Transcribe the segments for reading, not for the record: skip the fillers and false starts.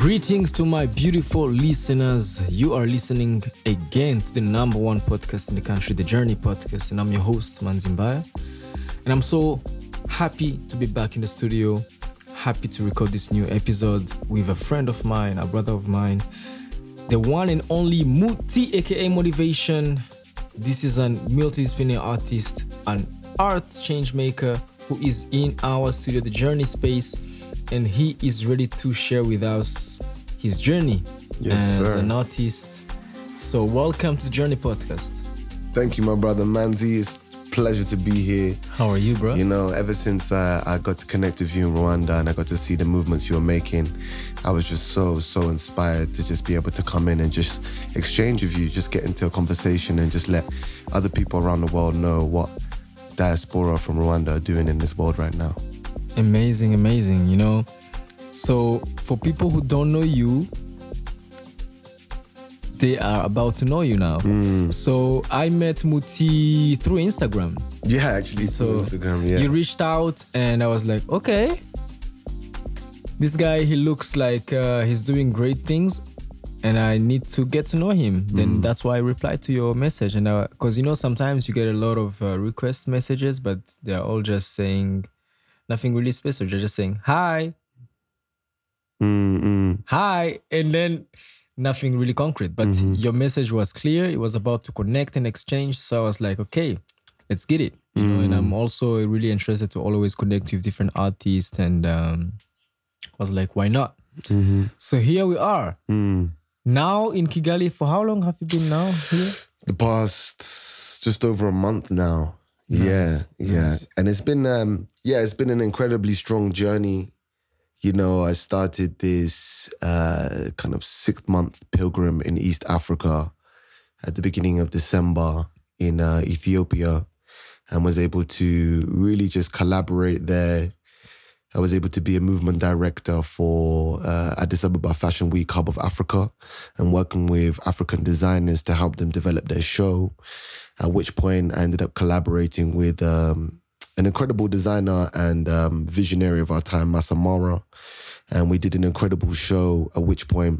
Greetings to my beautiful listeners. You are listening again to the number one podcast in the country, The Journey Podcast, and I'm your host, Manzimbaya. And I'm so happy to be back in the studio, happy to record this new episode with a friend of mine, a brother of mine, the one and only Muti, aka Motivation. This is a multidisciplinary artist, an art change maker who is in our studio, The Journey Space, and he is ready to share with us his journey as an artist. So welcome to the Journey Podcast. Thank you, my brother Manzi. It's a pleasure to be here. How are you, bro? You know, ever since I got to connect with you in Rwanda and I got to see the movements you were making, I was just so inspired to just be able to come in and just exchange with you, just get into a conversation and just let other people around the world know what diaspora from Rwanda are doing in this world right now. Amazing, you know. So for people who don't know you, they are about to know you now. So I met Muti through Instagram. Yeah, actually, through Instagram, yeah. You reached out and I was like, okay, this guy, he looks like he's doing great things and I need to get to know him. Then that's why I replied to your message. And because, you know, sometimes you get a lot of request messages, but they're all just saying nothing really special. They're just saying, hi. Hi. And then nothing really concrete. But your message was clear. It was about to connect and exchange. So I was like, okay, let's get it. You know, and I'm also really interested to always connect with different artists. And I was like, why not? So here we are. Now in Kigali. For how long have you been now here? The past just over a month now. Nice. Yeah. And it's been an incredibly strong journey. You know, I started this kind of 6-month pilgrim in East Africa at the beginning of December in Ethiopia and was able to really just collaborate there. I was able to be a movement director for Addis Ababa Fashion Week Hub of Africa and working with African designers to help them develop their show. At which point I ended up collaborating with an incredible designer and visionary of our time, Masamara. And we did an incredible show, at which point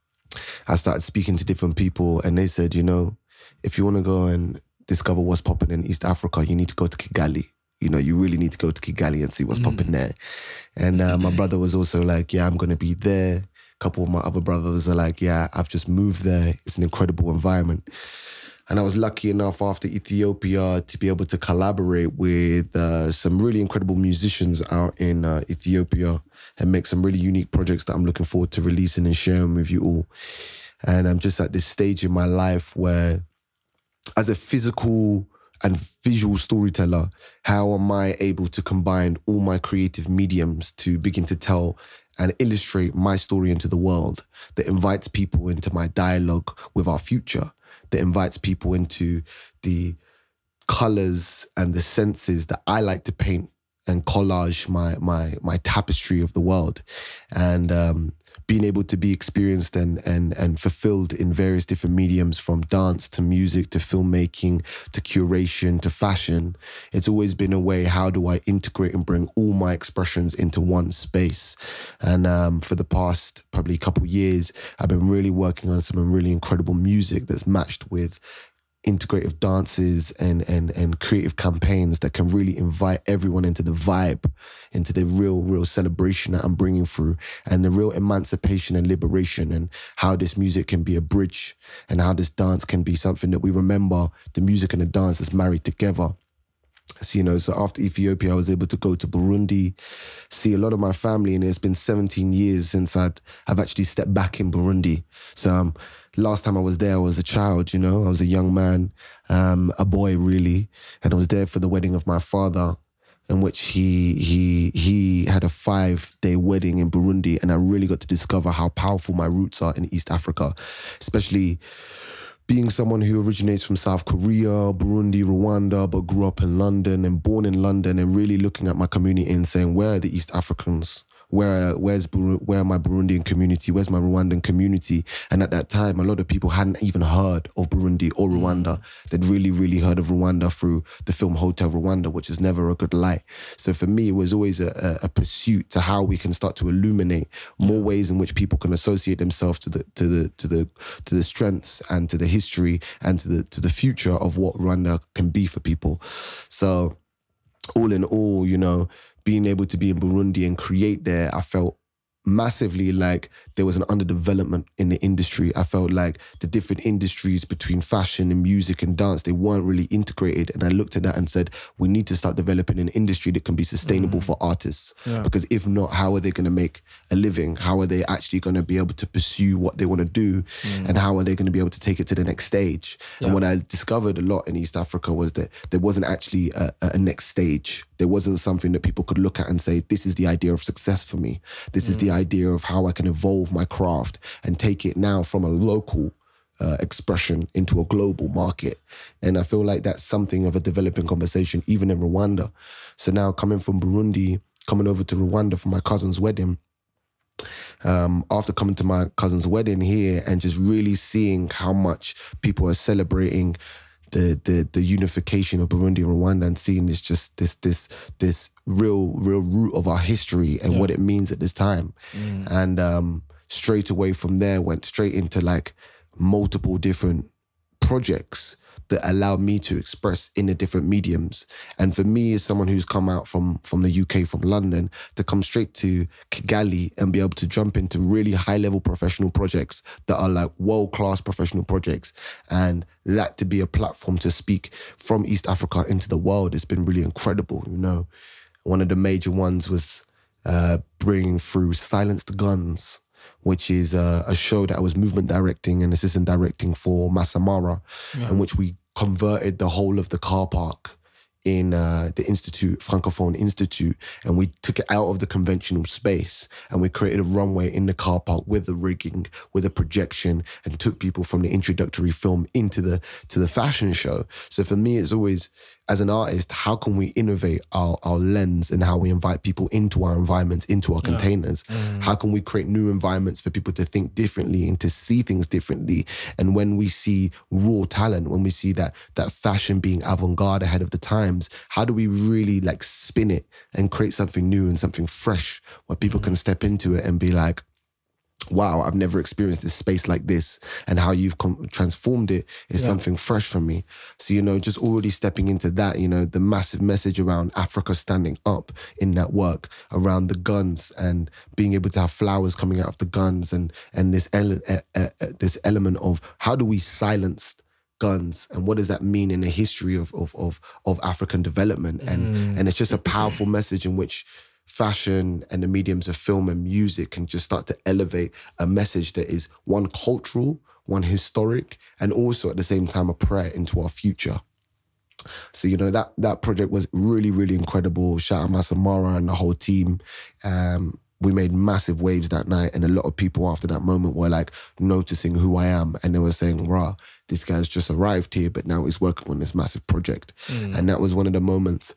I started speaking to different people and they said, you know, if you want to go and discover what's popping in East Africa, you need to go to Kigali. You know, you really need to go to Kigali and see what's popping there. And my brother was also like, yeah, I'm going to be there. A couple of my other brothers are like, yeah, I've just moved there. It's an incredible environment. And I was lucky enough after Ethiopia to be able to collaborate with some really incredible musicians out in Ethiopia and make some really unique projects that I'm looking forward to releasing and sharing with you all. And I'm just at this stage in my life where as a physical and visual storyteller, how am I able to combine all my creative mediums to begin to tell and illustrate my story into the world that invites people into my dialogue with our future, that invites people into the colors and the senses that I like to paint and collage my tapestry of the world. And being able to be experienced and fulfilled in various different mediums, from dance to music to filmmaking to curation to fashion. It's always been a way, how do I integrate and bring all my expressions into one space? And for the past probably couple years, I've been really working on some really incredible music that's matched with integrative dances and creative campaigns that can really invite everyone into the vibe, into the real celebration that I'm bringing through, and the real emancipation and liberation, and how this music can be a bridge and how this dance can be something that we remember the music and the dance is married together. So, you know, so after Ethiopia, I was able to go to Burundi, see a lot of my family, and it's been 17 years since I've actually stepped back in Burundi. So last time I was there, I was a child, you know, I was a young man, a boy really, and I was there for the wedding of my father, in which he had a 5-day wedding in Burundi, and I really got to discover how powerful my roots are in East Africa, especially being someone who originates from South Korea, Burundi, Rwanda, but grew up in London and born in London, and really looking at my community and saying, where are the East Africans? where my Burundian community, where's my Rwandan community? And at that time, a lot of people hadn't even heard of Burundi or Rwanda. They'd really, really heard of Rwanda through the film Hotel Rwanda, which is never a good light. So for me, it was always a pursuit to how we can start to illuminate more ways in which people can associate themselves to the strengths and to the history and to the future of what Rwanda can be for people. So all in all, you know, being able to be in Burundi and create there, I felt massively like there was an underdevelopment in the industry. I felt like the different industries between fashion and music and dance, they weren't really integrated. And I looked at that and said, we need to start developing an industry that can be sustainable for artists. Yeah. Because if not, how are they going to make a living? How are they actually going to be able to pursue what they want to do? And how are they going to be able to take it to the next stage? Yeah. And what I discovered a lot in East Africa was that there wasn't actually a next stage. There wasn't something that people could look at and say, this is the idea of success for me. This is the idea of how I can evolve my craft and take it now from a local expression into a global market. And I feel like that's something of a developing conversation, even in Rwanda. So now coming from Burundi, coming over to Rwanda for my cousin's wedding, after coming to my cousin's wedding here and just really seeing how much people are celebrating the unification of Burundi and Rwanda and seeing this real root of our history and what it means at this time. And straight away from there went straight into like multiple different projects that allowed me to express in the different mediums. And for me, as someone who's come out from the UK, from London, to come straight to Kigali and be able to jump into really high-level professional projects that are like world-class professional projects, and that to be a platform to speak from East Africa into the world has been really incredible. You know, one of the major ones was bringing through Silence the Guns, which is a show that I was movement directing and assistant directing for Masamara, in which we converted the whole of the car park in the Institute, Francophone Institute, and we took it out of the conventional space and we created a runway in the car park with the rigging, with a projection, and took people from the introductory film into the fashion show. So for me, it's always, as an artist, how can we innovate our lens and how we invite people into our environments, into our containers? How can we create new environments for people to think differently and to see things differently? And when we see raw talent, when we see that fashion being avant-garde ahead of the times, how do we really like spin it and create something new and something fresh where people can step into it and be like, wow, I've never experienced this space like this, and how you've transformed it is something fresh for me. So, you know, just already stepping into that, you know, the massive message around Africa standing up in that work, around the guns and being able to have flowers coming out of the guns, and this element of how do we silence guns and what does that mean in the history of African development. And it's just a powerful message in which fashion and the mediums of film and music can just start to elevate a message that is one cultural, one historic, and also at the same time a prayer into our future. So, you know, that project was really, really incredible. Shout out Masamara and the whole team. We made massive waves that night, and a lot of people after that moment were like noticing who I am, and they were saying, rah, this guy's just arrived here, but now he's working on this massive project. And that was one of the moments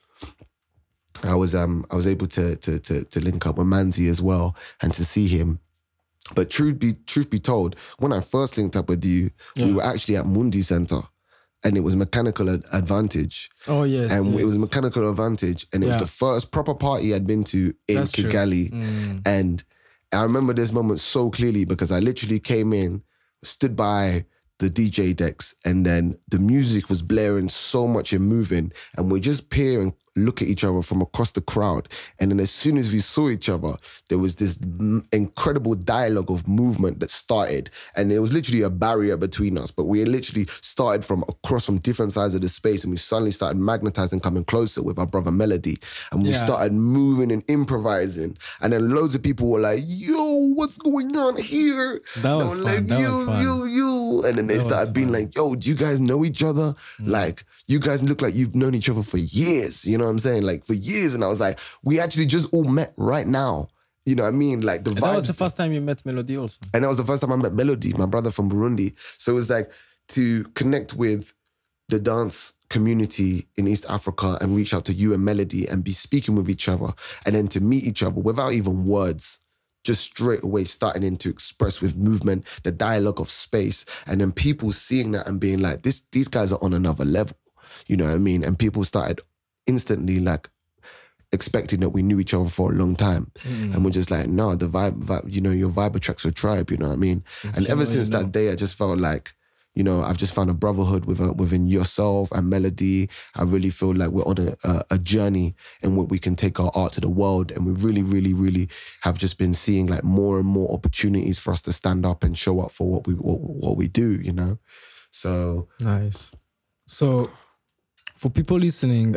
I was able to link up with Manzi as well and to see him. But truth be told, when I first linked up with you, we were actually at Mundi Center, and it was Mechanical Advantage. Oh yes, and it was Mechanical Advantage, and it was the first proper party I'd been to in Kigali. And I remember this moment so clearly because I literally came in, stood by the DJ decks, and then the music was blaring so much and moving, and we just peer and look at each other from across the crowd. And then as soon as we saw each other, there was this incredible dialogue of movement that started, and there was literally a barrier between us, but we literally started from across from different sides of the space, and we suddenly started magnetizing, coming closer with our brother Melody, and we started moving and improvising, and then loads of people were like, yo, what's going on here? That was fun. Like, that was fun. You. And then they started being like, yo, do you guys know each other? Like, you guys look like you've known each other for years. You know what I'm saying? Like, for years. And I was like, we actually just all met right now. You know what I mean? Like, the vibes. That was the first time you met Melody also. And that was the first time I met Melody, my brother from Burundi. So it was like to connect with the dance community in East Africa and reach out to you and Melody and be speaking with each other and then to meet each other without even words, just straight away starting in to express with movement, the dialogue of space, and then people seeing that and being like, these guys are on another level, you know what I mean? And people started instantly like expecting that we knew each other for a long time. And we're just like, no, the vibe, you know, your vibe attracts your tribe, you know what I mean? And ever since that day, I just felt like, you know, I've just found a brotherhood within yourself and Melody. I really feel like we're on a journey in which we can take our art to the world. And we really, really, really have just been seeing like more and more opportunities for us to stand up and show up for what we do, you know? So. Nice. So for people listening,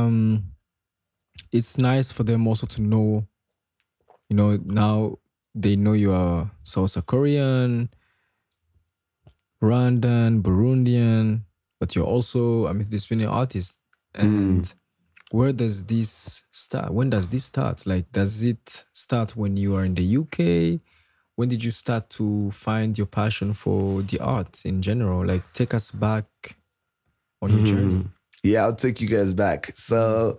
it's nice for them also to know, you know, now they know you are South Korean, Rwandan, Burundian, but you're also a multidisciplinary artist. And where does this start? When does this start? Like, does it start when you are in the UK? When did you start to find your passion for the arts in general? Like, take us back on your journey. Yeah, I'll take you guys back. So,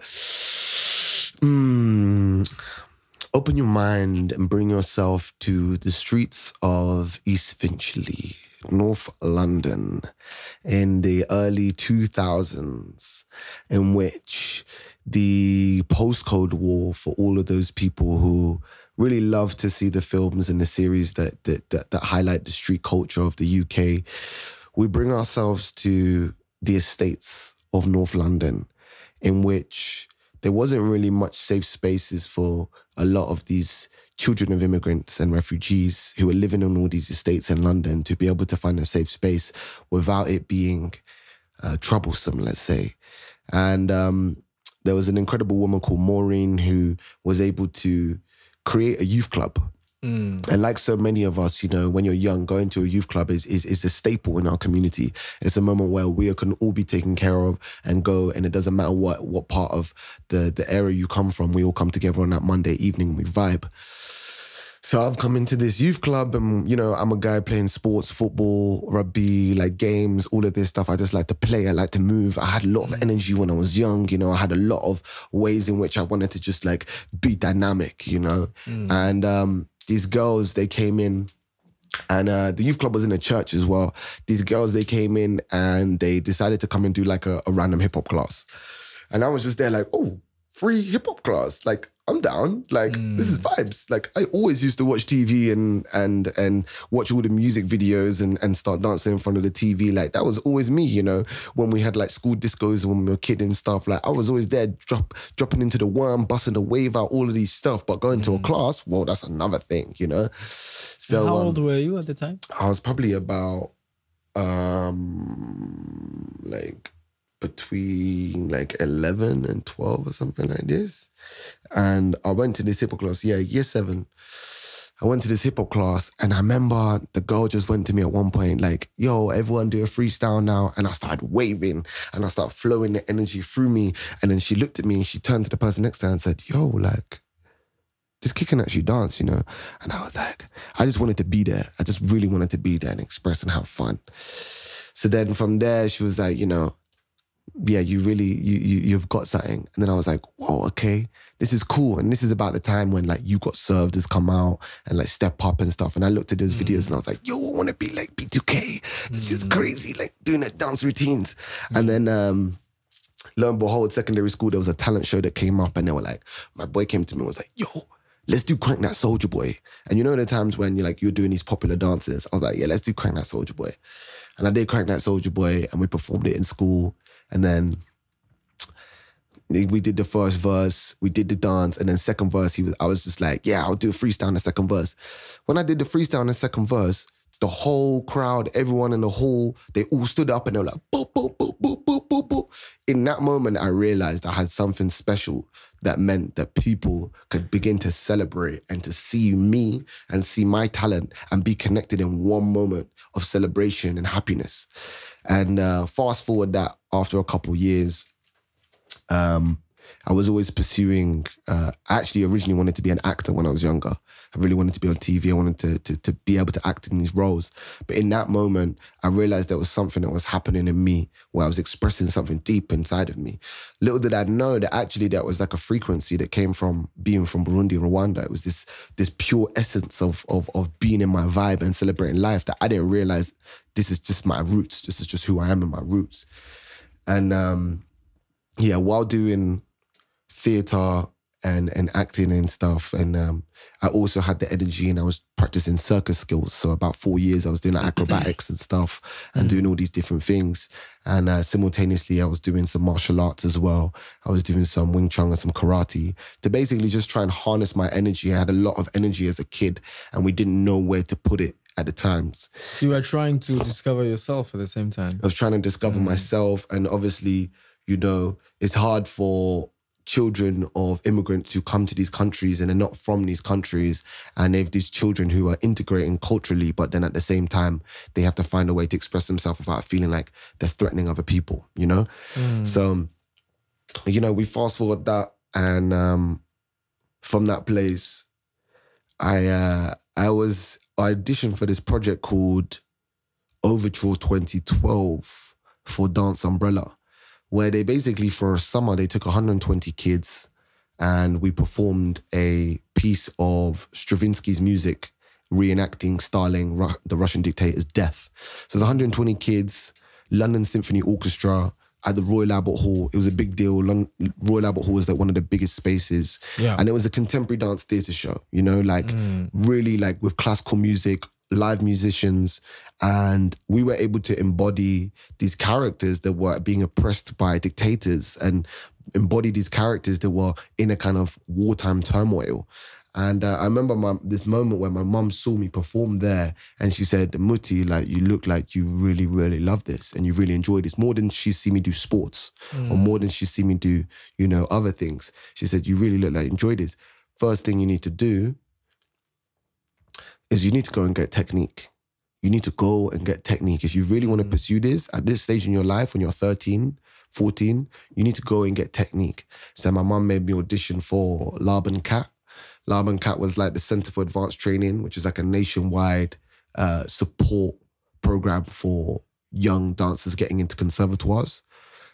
open your mind and bring yourself to the streets of East Finchley, North London, in the early 2000s, in which the postcode war for all of those people who really love to see the films and the series that highlight the street culture of the UK, we bring ourselves to the estates of North London, in which there wasn't really much safe spaces for a lot of these children of immigrants and refugees who were living on all these estates in London to be able to find a safe space without it being troublesome, let's say. And there was an incredible woman called Maureen who was able to create a youth club. And like so many of us, you know, when you're young, going to a youth club is a staple in our community. It's a moment where we can all be taken care of and go, and it doesn't matter what part of the area you come from, we all come together on that Monday evening and we vibe. So I've come into this youth club and, you know, I'm a guy playing sports, football, rugby, like games, all of this stuff. I just like to play. I like to move. I had a lot of energy when I was young, you know. I had a lot of ways in which I wanted to just like be dynamic, you know. And these girls, they came in, and the youth club was in a church as well. These girls, they came in and they decided to come and do like a random hip hop class. And I was just there like, oh, free hip hop class. Like, I'm down. Like, this is vibes. Like, I always used to watch TV and watch all the music videos and start dancing in front of the TV. Like, that was always me, you know, when we had like school discos when we were kids and stuff. Like, I was always there dropping into the worm, busting the wave out, all of these stuff. But going to a class, well, that's another thing, you know. So and how old were you at the time? I was probably about like between like 11 and 12 or something like this. And I went to this hip hop class, year 7. I went to this hip hop class and I remember the girl just went to me at one point like, yo, everyone do a freestyle now. And I started waving and I started flowing the energy through me. And then she looked at me and she turned to the person next to her and said, yo, like, this kid can actually dance, you know? And I was like, I just wanted to be there. I just really wanted to be there and express and have fun. So then from there, she was like, you know, yeah, you've got something. And then I was like, whoa, okay, this is cool. And this is about the time when like You Got Served has come out and like Step Up and stuff. And I looked at those videos and I was like, yo, I want to be like B2K. It's just crazy, like doing the dance routines. And then lo and behold, secondary school, there was a talent show that came up and they were like, my boy came to me and was like, yo, let's do Crank That Soulja Boy. And you know the times when you're doing these popular dances, I was like, yeah, let's do Crank That Soulja Boy. And I did Crank That Soulja Boy and we performed it in school. And then we did the first verse, we did the dance, and then second verse, I was just like, yeah, I'll do a freestyle in the second verse. When I did the freestyle in the second verse, the whole crowd, everyone in the hall, they all stood up and they were like, boop, boop, boop, boop, boop, boop, boop. In that moment, I realized I had something special that meant that people could begin to celebrate and to see me and see my talent and be connected in one moment of celebration and happiness. And fast forward that after a couple years, I was always pursuing, I actually originally wanted to be an actor when I was younger. I really wanted to be on TV. I wanted to be able to act in these roles. But in that moment, I realized there was something that was happening in me where I was expressing something deep inside of me. Little did I know that actually that was like a frequency that came from being from Burundi, Rwanda. It was this pure essence of being in my vibe and celebrating life that I didn't realize this is just my roots. This is just who I am in my roots. And while doing theatre and acting and stuff, and I also had the energy, and I was practicing circus skills. So about 4 years I was doing acrobatics and stuff and doing all these different things. And simultaneously I was doing some martial arts as well. I was doing some Wing Chun and some karate to basically just try and harness my energy. I had a lot of energy as a kid and we didn't know where to put it at the times. You were trying to discover yourself at the same time. I was trying to discover myself, and obviously, you know, it's hard for children of immigrants who come to these countries and are not from these countries, and they have these children who are integrating culturally, but then at the same time they have to find a way to express themselves without feeling like they're threatening other people, you know? So, you know, we fast forward that, and from that place I auditioned for this project called Overture 2012 for Dance Umbrella, where they basically, for a summer, they took 120 kids and we performed a piece of Stravinsky's music reenacting Stalin, the Russian dictator's death. So there's 120 kids, London Symphony Orchestra at the Royal Albert Hall. It was a big deal. Royal Albert Hall was like one of the biggest spaces. Yeah. And it was a contemporary dance theatre show, you know, like really like with classical music, live musicians, and we were able to embody these characters that were being oppressed by dictators and embody these characters that were in a kind of wartime turmoil. And I remember this moment where my mum saw me perform there and she said, Muti, like, you look like you really, really love this and you really enjoy this more than she's seen me do sports or more than she's seen me do, you know, other things. She said, you really look like you enjoy this. First thing you need to do is you need to go and get technique. You need to go and get technique. If you really want to pursue this at this stage in your life, when you're 13, 14, you need to go and get technique. So my mum made me audition for Laban Cat. Laban Cat was like the Center for Advanced Training, which is like a nationwide support program for young dancers getting into conservatoires.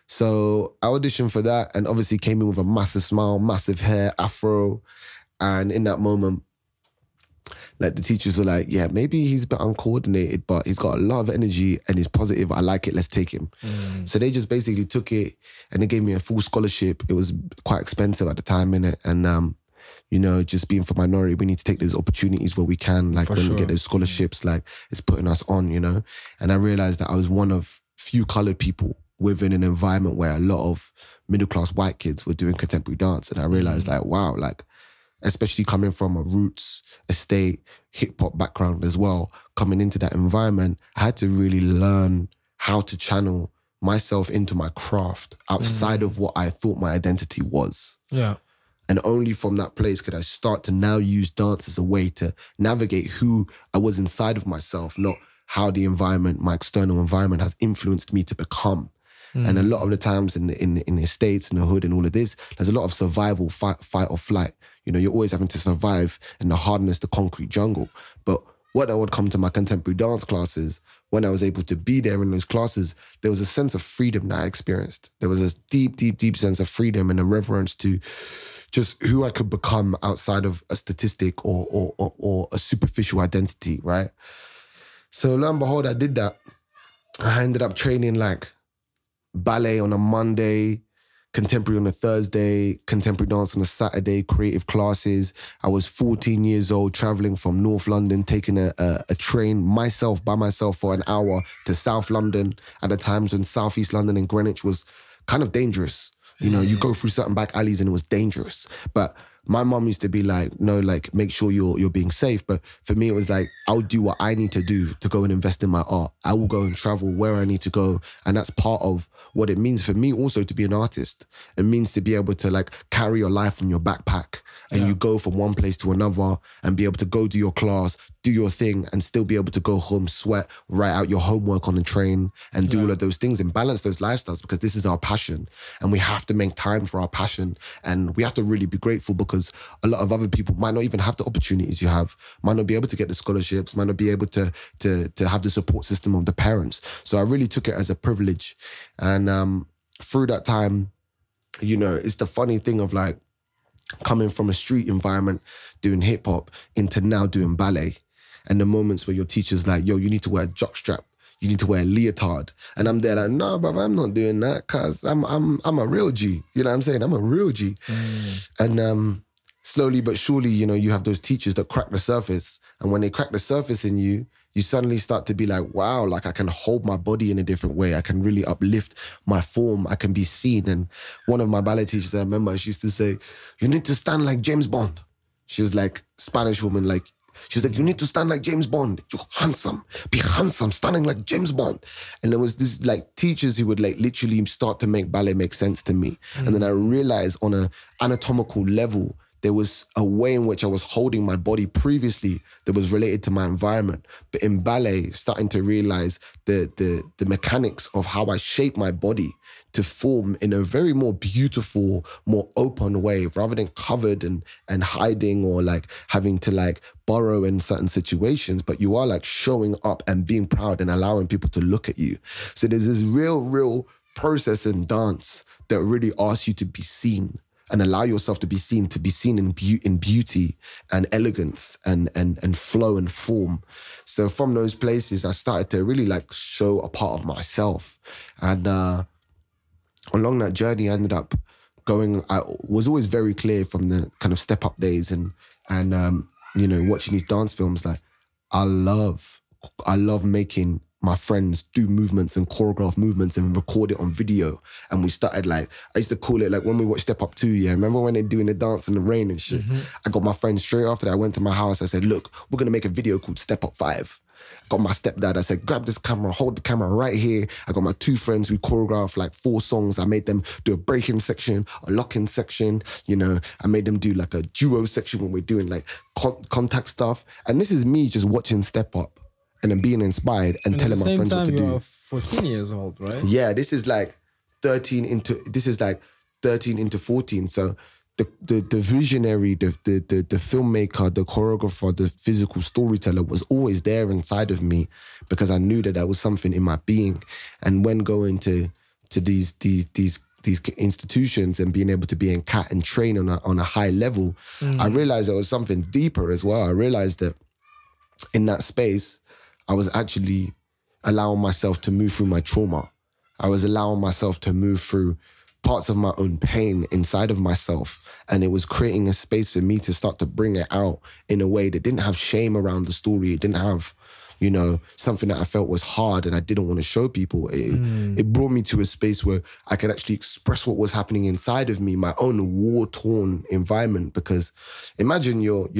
So I auditioned for that and obviously came in with a massive smile, massive hair, afro. And in that moment, like the teachers were like, yeah, maybe he's a bit uncoordinated, but he's got a lot of energy and he's positive. I like it. Let's take him. So they just basically took it and they gave me a full scholarship. It was quite expensive at the time, innit? And, you know, just being for minority, we need to take those opportunities where we can, like when we get those scholarships, like it's putting us on, you know? And I realized that I was one of few colored people within an environment where a lot of middle-class white kids were doing contemporary dance. And I realized like, wow, like, especially coming from a roots estate, hip-hop background as well, coming into that environment, I had to really learn how to channel myself into my craft outside of what I thought my identity was. Yeah. And only from that place could I start to now use dance as a way to navigate who I was inside of myself, not how the environment, my external environment has influenced me to become. And a lot of the times in the estates, in the hood and all of this, there's a lot of survival, fight or flight. You know, you're always having to survive in the hardness, the concrete jungle. But when I would come to my contemporary dance classes, when I was able to be there in those classes, there was a sense of freedom that I experienced. There was a deep, deep, deep sense of freedom and a reverence to just who I could become outside of a statistic or a superficial identity, right? So lo and behold, I did that. I ended up training like ballet on a Monday, contemporary on a Thursday, contemporary dance on a Saturday, creative classes. I was 14 years old, traveling from North London, taking a train by myself for an hour to South London at the times when Southeast London and Greenwich was kind of dangerous. You know, you go through certain back alleys and it was dangerous. But My mom used to be like, no, like, make sure you're being safe. But for me, it was like, I'll do what I need to do to go and invest in my art. I will go and travel where I need to go. And that's part of what it means for me also to be an artist. It means to be able to like carry your life in your backpack and you go from one place to another and be able to go do your class, do your thing, and still be able to go home, sweat, write out your homework on the train and do all of those things and balance those lifestyles, because this is our passion and we have to make time for our passion. And we have to really be grateful, because a lot of other people might not even have the opportunities you have, might not be able to get the scholarships, might not be able to have the support system of the parents. So I really took it as a privilege. And through that time, you know, it's the funny thing of like coming from a street environment, doing hip hop, into now doing ballet. And the moments where your teacher's like, yo, you need to wear a jockstrap, you need to wear a leotard. And I'm there like, no, brother, I'm not doing that, because I'm a real G. You know what I'm saying? I'm a real G. And slowly but surely, you know, you have those teachers that crack the surface. And when they crack the surface in you, you suddenly start to be like, wow, like I can hold my body in a different way. I can really uplift my form. I can be seen. And one of my ballet teachers, I remember, she used to say, you need to stand like James Bond. She was like, Spanish woman, like, she was like, you need to stand like James Bond. You're handsome. Be handsome, standing like James Bond. And there was this like teachers who would like literally start to make ballet make sense to me. And then I realized on an anatomical level, there was a way in which I was holding my body previously that was related to my environment. But in ballet, starting to realize the mechanics of how I shape my body to form in a very more beautiful, more open way, rather than covered and hiding or like having to like burrow in certain situations, but you are like showing up and being proud and allowing people to look at you. So there's this real process in dance that really asks you to be seen and allow yourself to be seen in beauty and elegance and flow and form. So from those places, I started to really like show a part of myself. And along that journey, I ended up I was always very clear from the kind of Step Up days and you know, watching these dance films, like I love making my friends do movements and choreograph movements and record it on video. And we started like, I used to call it like when we watched Step Up 2, yeah. Remember when they're doing the dance in the rain and shit? I got my friends straight after that. I went to my house. I said, look, we're going to make a video called Step Up 5. Got my stepdad. I said, grab this camera, hold the camera right here. I got my 2 friends who choreographed like 4 songs. I made them do a breaking section, a locking section. You know, I made them do like a duo section when we're doing like contact stuff. And this is me just watching Step Up and then being inspired and telling my friends what to do. You're 14 years old, right? Yeah, this is like 13 into 14. So the visionary, the filmmaker, the choreographer, the physical storyteller was always there inside of me, because I knew that was something in my being. And when going to these institutions and being able to be in CAT and train on a high level, I realized there was something deeper as well. I realized that in that space, I was actually allowing myself to move through my trauma. I was allowing myself to move through parts of my own pain inside of myself. And it was creating a space for me to start to bring it out in a way that didn't have shame around the story. It didn't have, you know, something that I felt was hard and I didn't want to show people. It brought me to a space where I could actually express what was happening inside of me, my own war-torn environment. Because imagine you're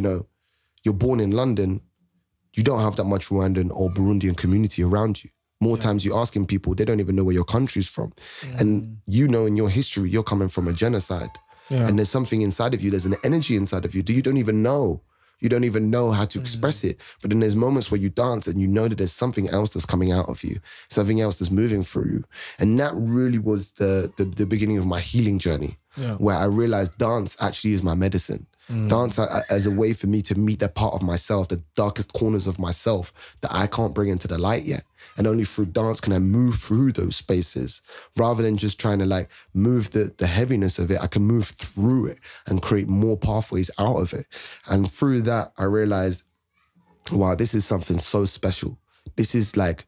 born in London, you don't have that much Rwandan or Burundian community around you. More times you're asking people, they don't even know where your country's from. And you know in your history, you're coming from a genocide. And there's something inside of you, there's an energy inside of you that you don't even know. You don't even know how to express it. But then there's moments where you dance and you know that there's something else that's coming out of you, something else that's moving through you. And that really was the beginning of my healing journey, where I realized dance actually is my medicine. Dance as a way for me to meet that part of myself, the darkest corners of myself that I can't bring into the light yet. And only through dance can I move through those spaces, rather than just trying to like move the heaviness of it. I can move through it and create more pathways out of it. And through that, I realized, wow, this is something so special. This is like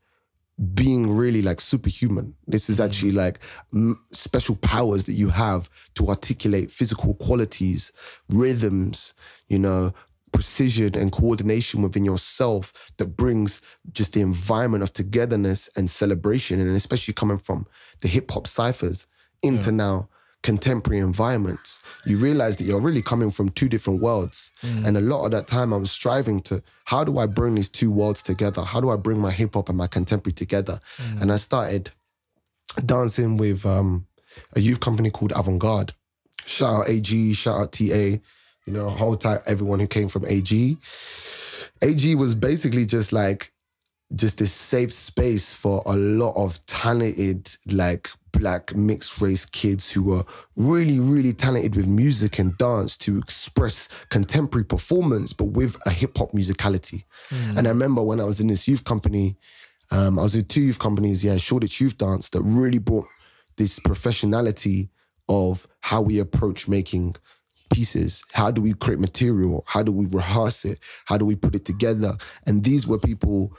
being really like superhuman. This is actually like special powers that you have to articulate physical qualities, rhythms, you know, precision and coordination within yourself that brings just the environment of togetherness and celebration. And especially coming from the hip hop ciphers into now contemporary environments, you realize that you're really coming from two different worlds. And a lot of that time I was striving to, how do I bring these two worlds together? How do I bring my hip hop and my contemporary together? And I started dancing with a youth company called Avant-Garde. Shout out AG, shout out TA, you know, whole time, everyone who came from AG. AG was basically just this safe space for a lot of talented, like, Black mixed race kids who were really, really talented with music and dance to express contemporary performance, but with a hip hop musicality. And I remember when I was in this youth company, I was in two youth companies, Shoreditch Youth Dance, that really brought this professionality of how we approach making pieces. How do we create material? How do we rehearse it? How do we put it together? And these were people,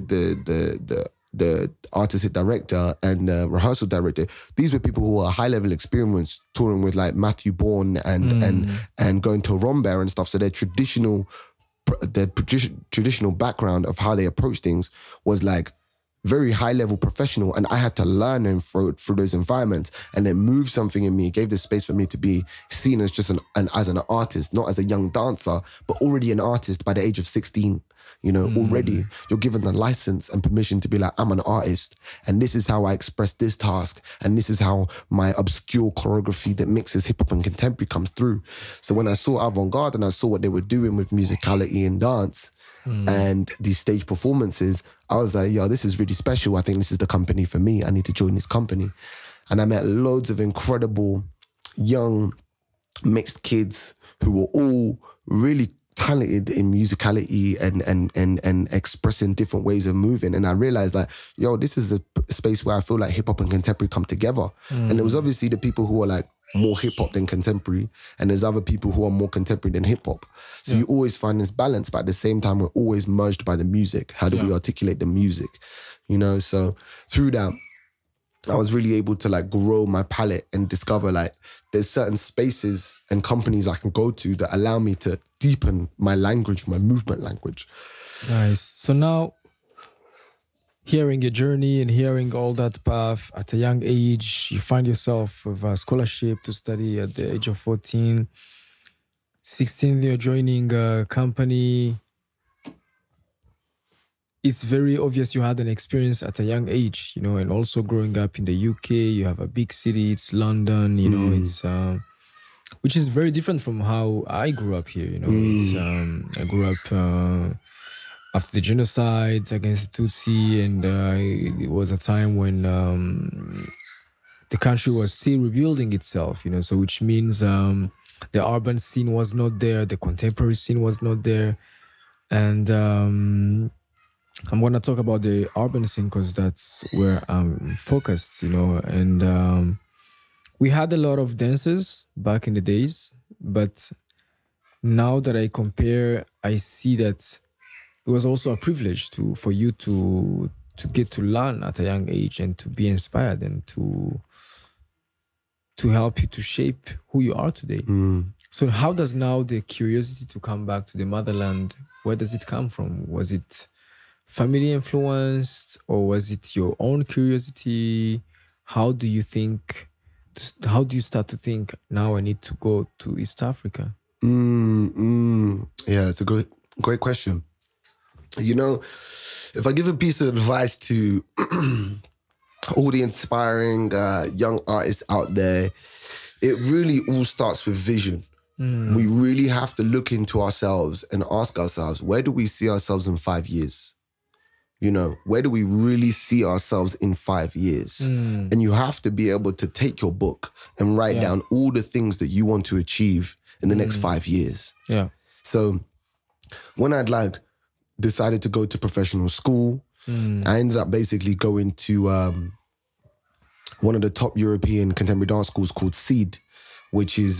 the artistic director and rehearsal director, these were people who were high-level experience touring with like Matthew Bourne and going to Rombear and stuff. So their traditional background of how they approach things was like very high-level professional, and I had to learn them through those environments, and it moved something in me. It gave the space for me to be seen as just as an artist, not as a young dancer, but already an artist by the age of 16. You know, already you're given the license and permission to be like, I'm an artist, and this is how I express this task, and this is how my obscure choreography that mixes hip hop and contemporary comes through. So when I saw Avant-Garde and I saw what they were doing with musicality and dance and these stage performances, I was like, yo, this is really special. I think this is the company for me. I need to join this company. And I met loads of incredible young mixed kids who were all really talented in musicality and expressing different ways of moving. And I realized like, yo, this is a space where I feel like hip hop and contemporary come together. And there was obviously the people who are like more hip hop than contemporary, and there's other people who are more contemporary than hip hop. So you always find this balance, but at the same time, we're always merged by the music. How do we articulate the music? You know, so through that, I was really able to like grow my palette and discover like there's certain spaces and companies I can go to that allow me to deepen my language, my movement language. Nice. So now, hearing your journey and hearing all that path at a young age, you find yourself with a scholarship to study at the age of 14. 16, you're joining a company. It's very obvious you had an experience at a young age, you know, and also growing up in the UK, you have a big city, it's London, you know, it's which is very different from how I grew up here, you know. It's I grew up after the genocide against the Tutsi, and it was a time when the country was still rebuilding itself, you know, so which means the urban scene was not there, the contemporary scene was not there. And I'm going to talk about the urban scene because that's where I'm focused, you know. And we had a lot of dances back in the days, but now that I compare, I see that it was also a privilege for you to get to learn at a young age and to be inspired and to help you to shape who you are today. So how does now the curiosity to come back to the motherland, where does it come from? Was it family influenced, or was it your own curiosity? How do you start to think, now I need to go to East Africa? Yeah, it's a great question. You know, if I give a piece of advice to all the inspiring young artists out there, it really all starts with vision. We really have to look into ourselves and ask ourselves, where do we see ourselves in 5 years? You know, where do we really see ourselves in 5 years? And you have to be able to take your book and write down all the things that you want to achieve in the next 5 years. Yeah. So when I'd decided to go to professional school, I ended up basically going to one of the top European contemporary dance schools called SEED, which is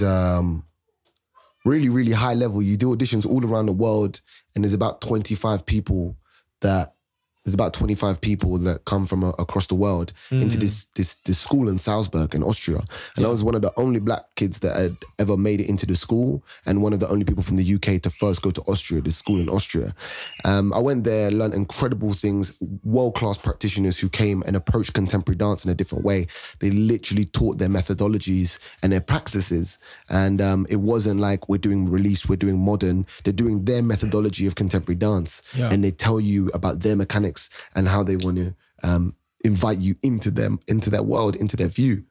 really, really high level. You do auditions all around the world, and there's about 25 people that there's about 25 people that come from across the world into this school in Salzburg in Austria. And I was one of the only black kids that had ever made it into the school, and one of the only people from the UK to first go to Austria, this school in Austria. I went there, learned incredible things, world-class practitioners who came and approached contemporary dance in a different way. They literally taught their methodologies and their practices. And it wasn't like we're doing release, we're doing modern. They're doing their methodology of contemporary dance. Yeah. And they tell you about their mechanics and how they want to invite you into their world, into their view.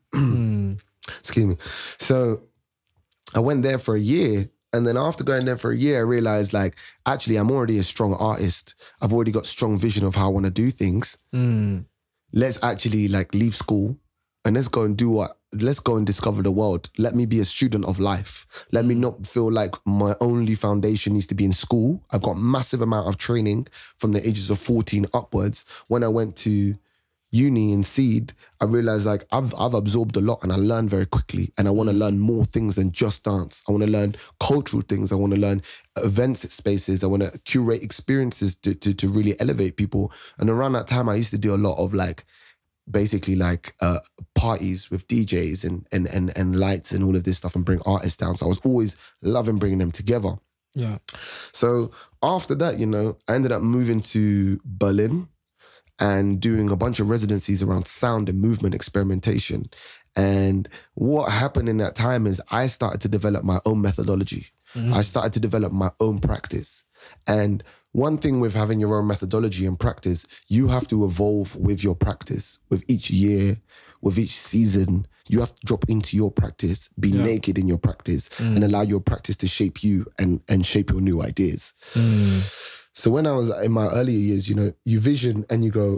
Excuse me. So I went there for a year. And then after going there for a year, I realized like, actually, I'm already a strong artist. I've already got strong vision of how I want to do things. Let's actually like leave school and let's go and discover the world. Let me be a student of life. Let me not feel like my only foundation needs to be in school. I've got massive amount of training from the ages of 14 upwards. When I went to uni in Seed, I realized like I've absorbed a lot and I learned very quickly, and I want to learn more things than just dance. I want to learn cultural things. I want to learn events spaces. I want to curate experiences to really elevate people. And around that time, I used to do a lot of like, basically like parties with DJs and lights and all of this stuff and bring artists down. So I was always loving bringing them together. Yeah. So after that, you know, I ended up moving to Berlin and doing a bunch of residencies around sound and movement experimentation. And what happened in that time is I started to develop my own methodology. I started to develop my own practice. And one thing with having your own methodology and practice, you have to evolve with your practice. With each year, with each season, you have to drop into your practice, be naked in your practice, and allow your practice to shape you and shape your new ideas. So when I was in my earlier years, you know, you vision and you go,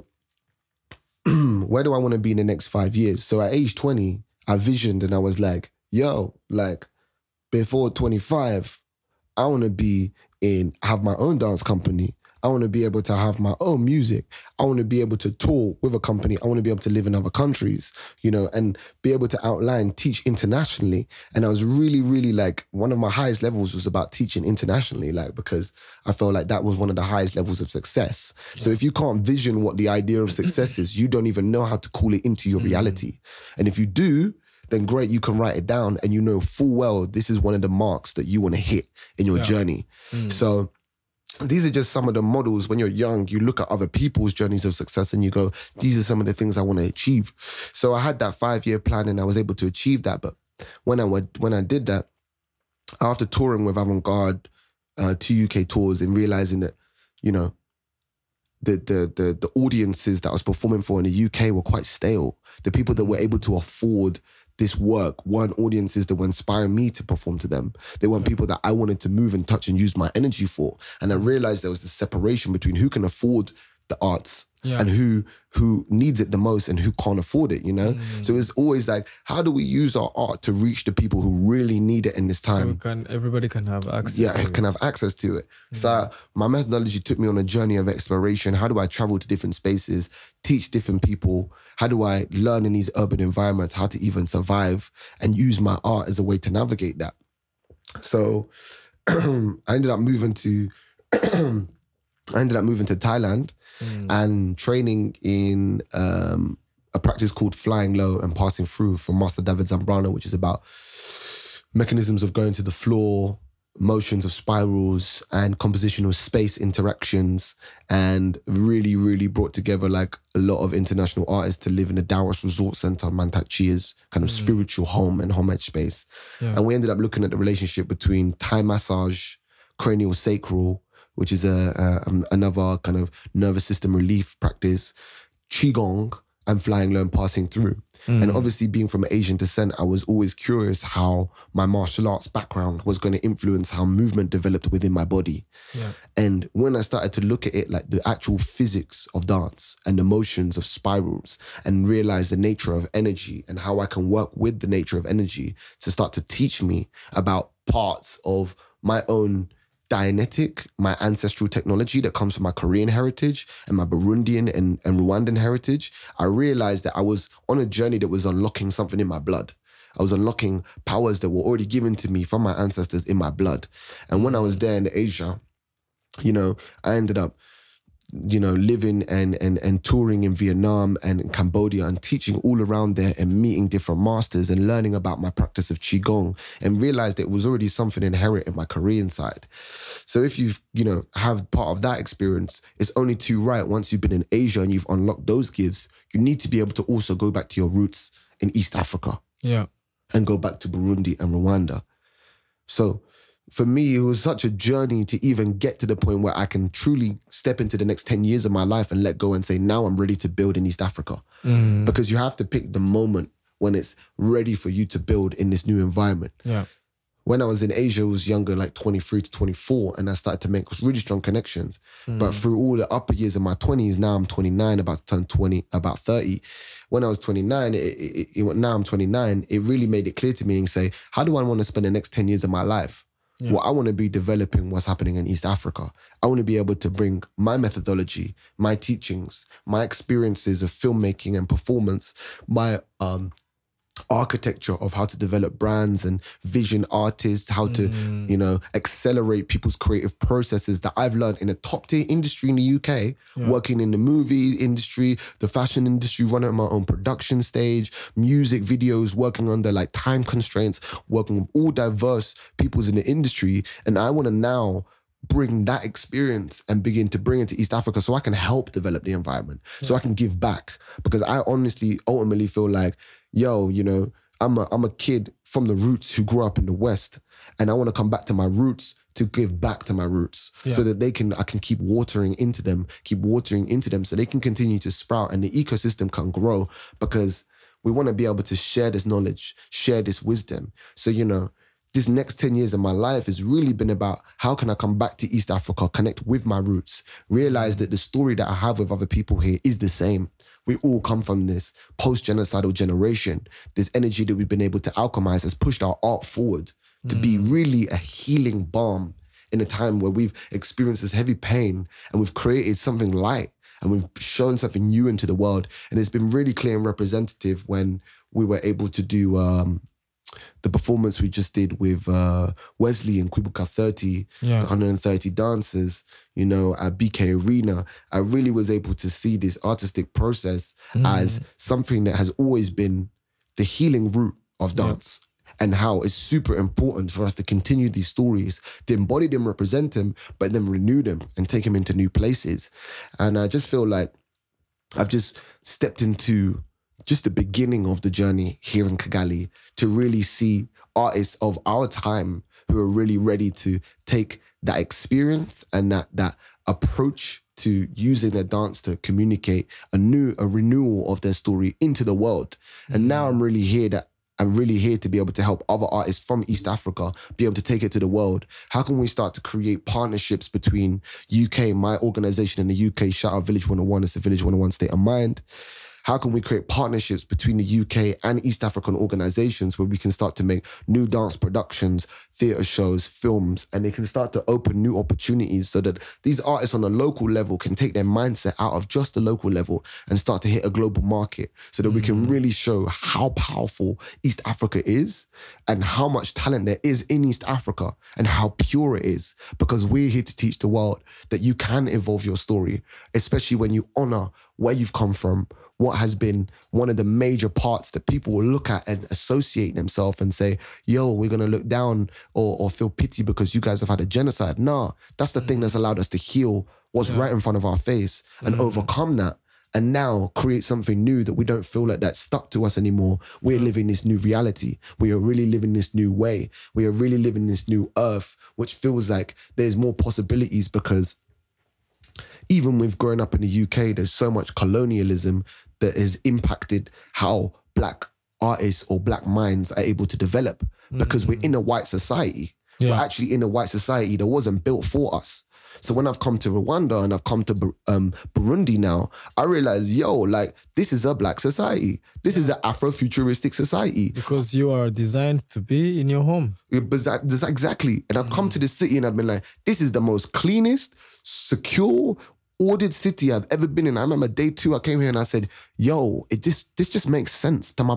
where do I want to be in the next 5 years? So at age 20, I visioned and I was like, yo, like before 25, I want to have my own dance company. I want to be able to have my own music. I want to be able to tour with a company. I want to be able to live in other countries, you know, and be able to outline, teach internationally. And I was really, really like, one of my highest levels was about teaching internationally, like, because I felt like that was one of the highest levels of success. So if you can't vision what the idea of success is, you don't even know how to call it into your reality. And if you do, then great, you can write it down and you know full well this is one of the marks that you want to hit in your journey. So these are just some of the models. When you're young, you look at other people's journeys of success and you go, these are some of the things I want to achieve. So I had that 5-year plan and I was able to achieve that. But when I did that, after touring with Avant-Garde, 2 UK tours, and realizing that, you know, the audiences that I was performing for in the UK were quite stale. The people that were able to afford this work weren't audiences that were inspiring me to perform to them. They weren't people that I wanted to move and touch and use my energy for. And I realized there was this separation between who can afford the arts and who needs it the most and who can't afford it, you know? So it's always like, how do we use our art to reach the people who really need it in this time? So everybody can have access to it. Can have access to it. So my methodology took me on a journey of exploration. How do I travel to different spaces, teach different people? How do I learn in these urban environments how to even survive and use my art as a way to navigate that? So I ended up moving to Thailand and training in a practice called Flying Low and Passing Through from Master David Zambrano, which is about mechanisms of going to the floor, motions of spirals and compositional space interactions, and really, really brought together like a lot of international artists to live in the Taoist Resort Center, Mantak Chia's kind of spiritual home and homage space. And we ended up looking at the relationship between Thai massage, cranial sacral, which is another kind of nervous system relief practice, Qigong, and Flying Low and Passing Through. And obviously being from Asian descent, I was always curious how my martial arts background was going to influence how movement developed within my body. And when I started to look at it like the actual physics of dance and the motions of spirals and realize the nature of energy and how I can work with the nature of energy to start to teach me about parts of my own Dianetic, my ancestral technology that comes from my Korean heritage and my Burundian and Rwandan heritage, I realized that I was on a journey that was unlocking something in my blood. I was unlocking powers that were already given to me from my ancestors in my blood. And when I was there in Asia, you know, I ended up living and touring in Vietnam and Cambodia and teaching all around there and meeting different masters and learning about my practice of Qigong, and realized it was already something inherent in my Korean side. So if you've, have part of that experience, it's only too right. Once you've been in Asia and you've unlocked those gifts, you need to be able to also go back to your roots in East Africa. Yeah. And go back to Burundi and Rwanda. So for me, it was such a journey to even get to the point where I can truly step into the next 10 years of my life and let go and say, now I'm ready to build in East Africa. Because you have to pick the moment when it's ready for you to build in this new environment. Yeah. When I was in Asia, I was younger, like 23 to 24, and I started to make really strong connections. But through all the upper years of my 20s, now I'm 29, about to turn 30. When I was 29, now I'm 29, it really made it clear to me and say, how do I want to spend the next 10 years of my life? Yeah. Well, I want to be developing what's happening in East Africa. I want to be able to bring my methodology, my teachings, my experiences of filmmaking and performance, my architecture of how to develop brands and vision artists, how to, accelerate people's creative processes that I've learned in a top tier industry in the UK, working in the movie industry, the fashion industry, running my own production stage, music videos, working under like time constraints, working with all diverse peoples in the industry. And I want to now bring that experience and begin to bring it to East Africa so I can help develop the environment, so I can give back. Because I honestly, ultimately feel like, I'm a kid from the roots who grew up in the West, and I want to come back to my roots to give back to my roots so that I can keep watering into them so they can continue to sprout and the ecosystem can grow, because we want to be able to share this knowledge, share this wisdom. So, this next 10 years of my life has really been about how can I come back to East Africa, connect with my roots, realize that the story that I have with other people here is the same. We all come from this post-genocidal generation. This energy that we've been able to alchemize has pushed our art forward to be really a healing balm in a time where we've experienced this heavy pain and we've created something light and we've shown something new into the world. And it's been really clear and representative when we were able to do the performance we just did with Wesley and Kwibuka 30, the 130 dancers, at BK Arena. I really was able to see this artistic process as something that has always been the healing root of dance, and how it's super important for us to continue these stories, to embody them, represent them, but then renew them and take them into new places. And I just feel like I've just stepped into just the beginning of the journey here in Kigali to really see artists of our time who are really ready to take that experience and that approach to using their dance to communicate a renewal of their story into the world. And now I'm really here to be able to help other artists from East Africa be able to take it to the world. How can we start to create partnerships between UK, my organization in the UK, shout out Village 101, it's the Village 101 State of Mind. How can we create partnerships between the UK and East African organizations where we can start to make new dance productions, theater shows, films, and they can start to open new opportunities so that these artists on a local level can take their mindset out of just the local level and start to hit a global market so that we can really show how powerful East Africa is and how much talent there is in East Africa and how pure it is, because we're here to teach the world that you can evolve your story, especially when you honor where you've come from, what has been one of the major parts that people will look at and associate themselves and say, yo, we're going to look down or feel pity because you guys have had a genocide. Nah, that's the thing that's allowed us to heal what's right in front of our face and overcome that. And now create something new that we don't feel like that's stuck to us anymore. We're living this new reality. We are really living this new way. We are really living this new earth, which feels like there's more possibilities, because even with growing up in the UK, there's so much colonialism that has impacted how Black artists or Black minds are able to develop, because we're in a white society. We're actually in a white society that wasn't built for us. So when I've come to Rwanda and I've come to Burundi now, I realize, this is a Black society. This is an Afrofuturistic society. Because you are designed to be in your home. Exactly. And I've come to the city and I've been like, this is the most cleanest, secure, ordered city I've ever been in. I remember day 2, I came here and I said, this just makes sense to my brain.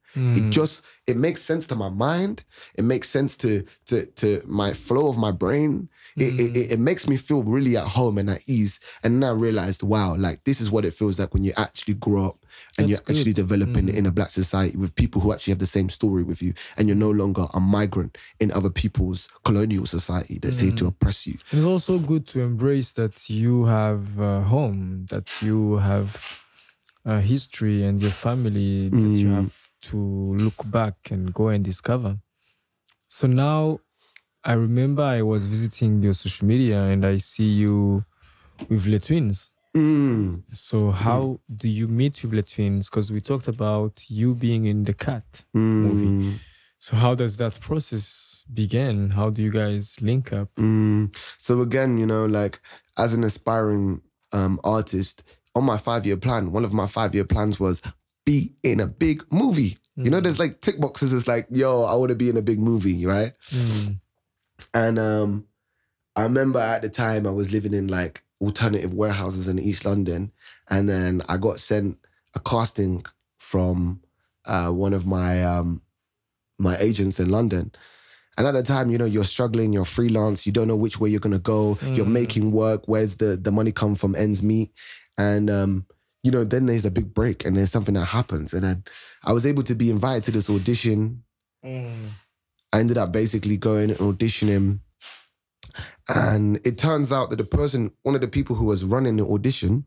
It makes sense to my mind. It makes sense to my flow of my brain. It makes me feel really at home and at ease. And then I realized, wow, like this is what it feels like when you actually grow up and you're actually developing in a Black society with people who actually have the same story with you, and you're no longer a migrant in other people's colonial society that's here to oppress you. It's also good to embrace that you have a home, that you have a history and your family that you have to look back and go and discover. So now I remember I was visiting your social media and I see you with Les Twins. So how do you meet with Les Twins? Because we talked about you being in the Cat movie. So how does that process begin? How do you guys link up? So again, you know, like as an aspiring artist, on my 5-year plan, one of my 5-year plans was be in a big movie. You know, there's like tick boxes. It's like, yo, I want to be in a big movie, right? And I remember at the time I was living in like alternative warehouses in East London. And then I got sent a casting from one of my my agents in London. And at the time, you know, you're struggling, you're freelance, you don't know which way you're going to go. You're making work. Where's the money come from? Ends meet. And, you know, then there's a big break and there's something that happens. And then I was able to be invited to this audition. I ended up basically going and auditioning. And it turns out that the person, one of the people who was running the audition,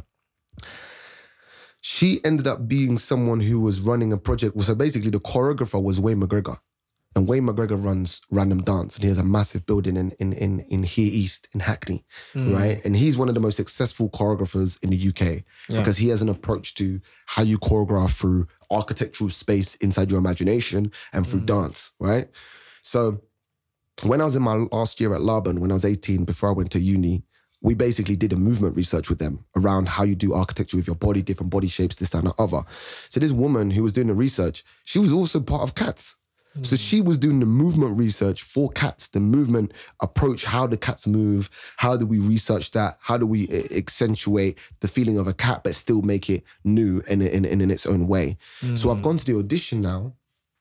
she ended up being someone who was running a project. So basically the choreographer was Wayne McGregor. And Wayne McGregor runs Random Dance, and he has a massive building in here East, in Hackney, right? And he's one of the most successful choreographers in the UK because he has an approach to how you choreograph through architectural space inside your imagination and through dance, right? So when I was in my last year at Laban, when I was 18, before I went to uni, we basically did a movement research with them around how you do architecture with your body, different body shapes, this, that, and the other. So this woman who was doing the research, she was also part of Cats. So she was doing the movement research for Cats, the movement approach, how the cats move, how do we research that, how do we accentuate the feeling of a cat but still make it new in its own way. So I've gone to the audition now,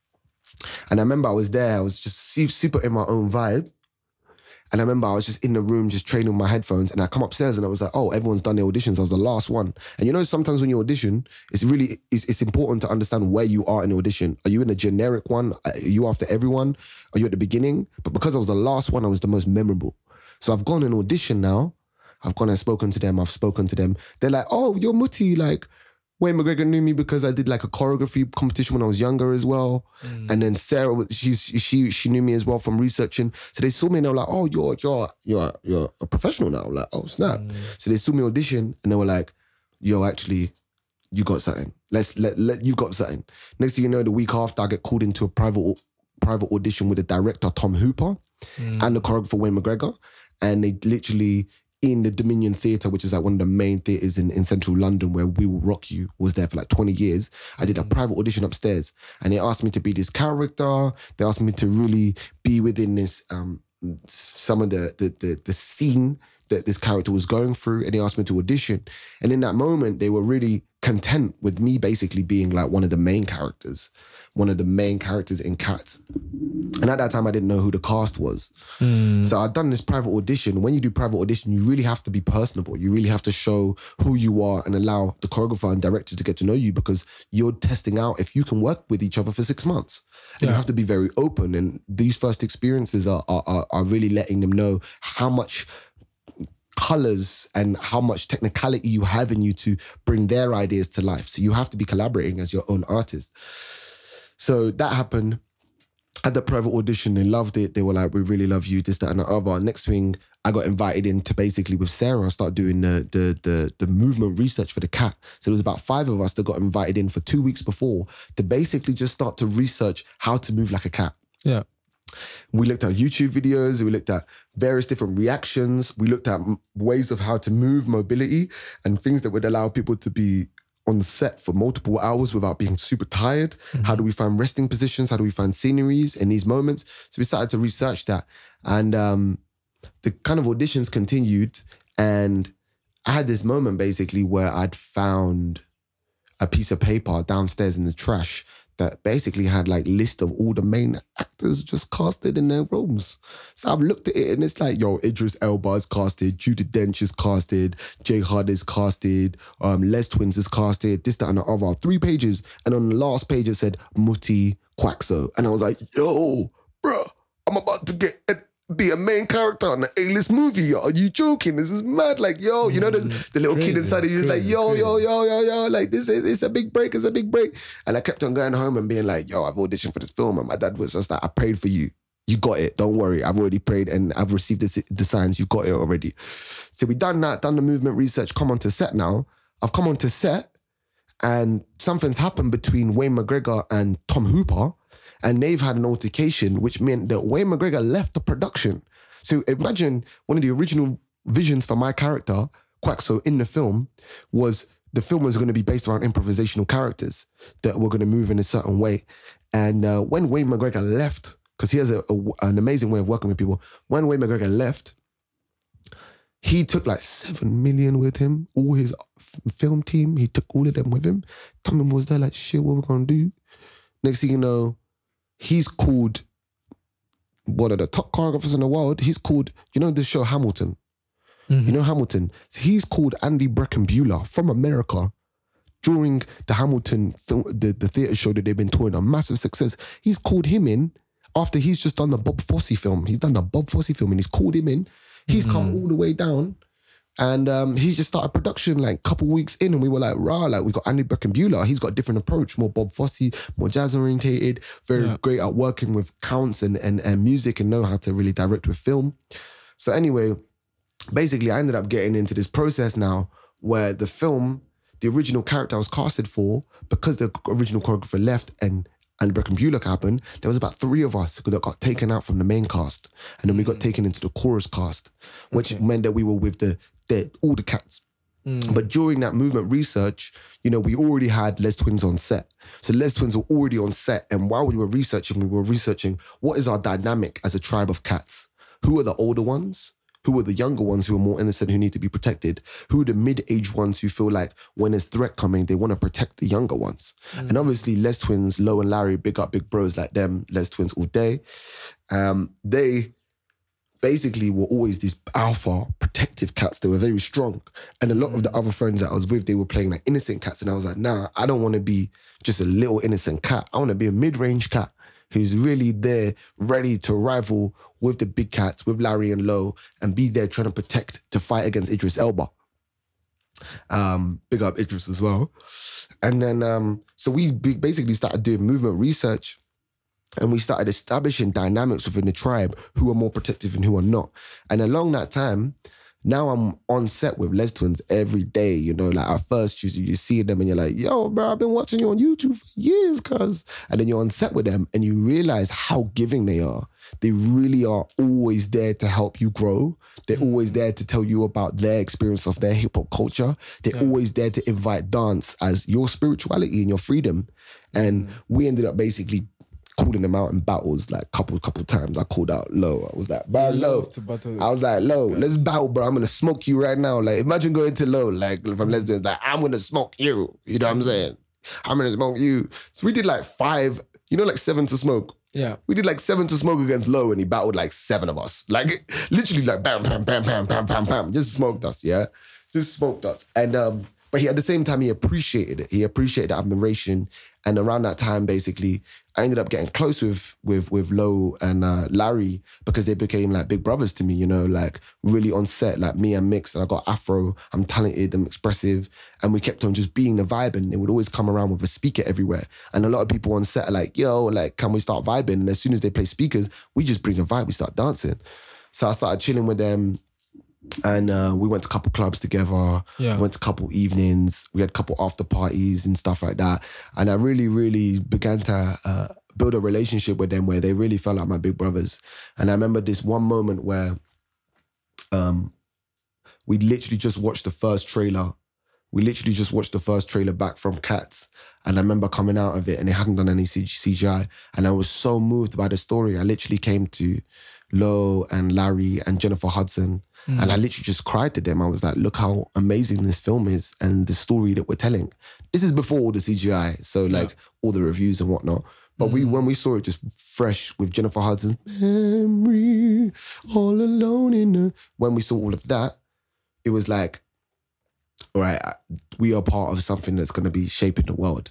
and I remember I was there, I was just super in my own vibe. And I remember I was just in the room, just training with my headphones, and I come upstairs and I was like, oh, everyone's done their auditions. I was the last one. And you know, sometimes when you audition, it's important to understand where you are in the audition. Are you in a generic one? Are you after everyone? Are you at the beginning? But because I was the last one, I was the most memorable. So I've gone and auditioned now. I've gone and spoken to them. I've spoken to them. They're like, oh, you're Muti, like, Wayne McGregor knew me because I did like a choreography competition when I was younger as well. And then Sarah, she knew me as well from researching. So they saw me and they were like, oh, you're a professional now. Like, oh, snap. So they saw me audition and they were like, yo, actually, you got something. You got something. Next thing you know, the week after, I get called into a private audition with the director, Tom Hooper, and the choreographer, Wayne McGregor. And they literally, in the Dominion Theatre, which is like one of the main theatres in central London where We Will Rock You was there for like 20 years. I did a private audition upstairs and they asked me to be this character. They asked me to really be within this, some of the scene that this character was going through, and they asked me to audition. And in that moment, they were really content with me basically being like one of the main characters in Cats. And at that time, I didn't know who the cast was. So I'd done this private audition. When you do private audition, you really have to be personable. You really have to show who you are and allow the choreographer and director to get to know you, because you're testing out if you can work with each other for 6 months. And you have to be very open. And these first experiences are really letting them know how much colors and how much technicality you have in you to bring their ideas to life. So you have to be collaborating as your own artist. So that happened. At the private audition, they loved it. They were like, we really love you, this, that, and the other. Next thing, I got invited in to basically, with Sarah, start doing the movement research for the cat. So there was about 5 of us that got invited in for 2 weeks before to basically just start to research how to move like a cat. Yeah. We looked at YouTube videos. We looked at various different reactions. We looked at ways of how to move, mobility, and things that would allow people to be on set for multiple hours without being super tired. How do we find resting positions? How do we find sceneries in these moments? So we started to research that. And the kind of auditions continued. And I had this moment basically where I'd found a piece of paper downstairs in the trash that basically had like list of all the main actors just casted in their roles. So I've looked at it and it's like, yo, Idris Elba is casted, Judi Dench is casted, Jay Hud is casted, Les Twins is casted, this, that, and the other. 3 pages. And on the last page it said Muti Quaxo. And I was like, yo, bro, I'm about to be a main character on an A-list movie. Are you joking? This is mad. Like, yo, you know, the little kid inside of you is like, yo, like, this is, it's a big break, it's a big break. And I kept on going home and being like, yo, I've auditioned for this film. And my dad was just like, I prayed for you. You got it. Don't worry. I've already prayed and I've received the signs. You got it already. So we done that, done the movement research, come on to set now. I've come on to set and something's happened between Wayne McGregor and Tom Hooper. And they've had an altercation, which meant that Wayne McGregor left the production. So imagine one of the original visions for my character, Quaxo, in the film was the film was going to be based around improvisational characters that were going to move in a certain way. And when Wayne McGregor left, because he has an amazing way of working with people, when Wayne McGregor left, he took like 7 million with him, all his film team, he took all of them with him. Tommy was there like, shit, what we're going to do? Next thing you know, he's called one of the top choreographers in the world. He's called, you know the show Hamilton? Mm-hmm. You know Hamilton? So he's called Andy Breckenbuehler from America during the Hamilton film, the theatre show that they've been touring, a massive success. He's called him in after he's just done the Bob Fosse film. He's done the Bob Fosse film and he's called him in. He's come all the way down and he just started production like a couple weeks in and we were like, rah, like we got Andy Breckenbuehler. He's got a different approach, more Bob Fosse, more jazz orientated, very great at working with counts and music and know how to really direct with film. So anyway, basically I ended up getting into this process now where the film, the original character I was casted for, because the original choreographer left and Breckenbuehler happened, there was about 3 of us that got taken out from the main cast. And then we got taken into the chorus cast, which meant that we were with all the cats. But during that movement research, you know, we already had Les Twins on set. So Les Twins were already on set. And while we were researching what is our dynamic as a tribe of cats? Who are the older ones? Who are the younger ones who are more innocent, who need to be protected? Who are the mid-aged ones who feel like when there's threat coming, they want to protect the younger ones? And obviously Les Twins, Lo and Larry, big up big bros like them, Les Twins all day. They basically were always these alpha protective cats. They were very strong. And a lot of the other friends that I was with, they were playing like innocent cats. And I was like, nah, I don't want to be just a little innocent cat. I want to be a mid-range cat who's really there, ready to rival with the big cats, with Larry and Lo, and be there trying to fight against Idris Elba. Big up Idris as well. And then, so we basically started doing movement research and we started establishing dynamics within the tribe who are more protective and who are not. And along that time, now I'm on set with Les Twins every day, you know, like at first you see them and you're like, yo, bro, I've been watching you on YouTube for years, cuz. And then you're on set with them and you realize how giving they are. They really are always there to help you grow. They're always there to tell you about their experience of their hip hop culture. They're always there to invite dance as your spirituality and your freedom. And we ended up basically calling them out in battles like couple times. I called out Lo. I was like, bro, Lo. I was like, Lo, let's battle, bro. I'm gonna smoke you right now. Like, imagine going to Lo, like from Les Twins, like, I'm gonna smoke you. You know what I'm saying? I'm gonna smoke you. So we did like 5, you know, like 7 to smoke. Yeah. We did like 7 to smoke against Lo and he battled like 7 of us. Like literally like bam, bam, bam, bam, bam, bam, bam. Just smoked us, yeah? Just smoked us. And but he, at the same time, he appreciated it. He appreciated the admiration. And around that time, basically, I ended up getting close with Lo and Larry because they became like big brothers to me, you know, like really on set, like me and Mix, and I got Afro, I'm talented, I'm expressive, and we kept on just being the vibe, and they would always come around with a speaker everywhere. And a lot of people on set are like, yo, like, can we start vibing? And as soon as they play speakers, we just bring a vibe, we start dancing. So I started chilling with them. And we went to a couple clubs together, went to a couple evenings, we had a couple after parties and stuff like that. And I really, really began to build a relationship with them where they really felt like my big brothers. And I remember this one moment where we literally just watched the first trailer. We literally just watched the first trailer back from Cats. And I remember coming out of it and they hadn't done any CGI. And I was so moved by the story. I literally came to Lo and Larry and Jennifer Hudson. And I literally just cried to them. I was like, look how amazing this film is and the story that we're telling. This is before all the CGI, so like all the reviews and whatnot. But when we saw it just fresh with Jennifer Hudson, memory, all alone in the... When we saw all of that, it was like, all right, we are part of something that's going to be shaping the world.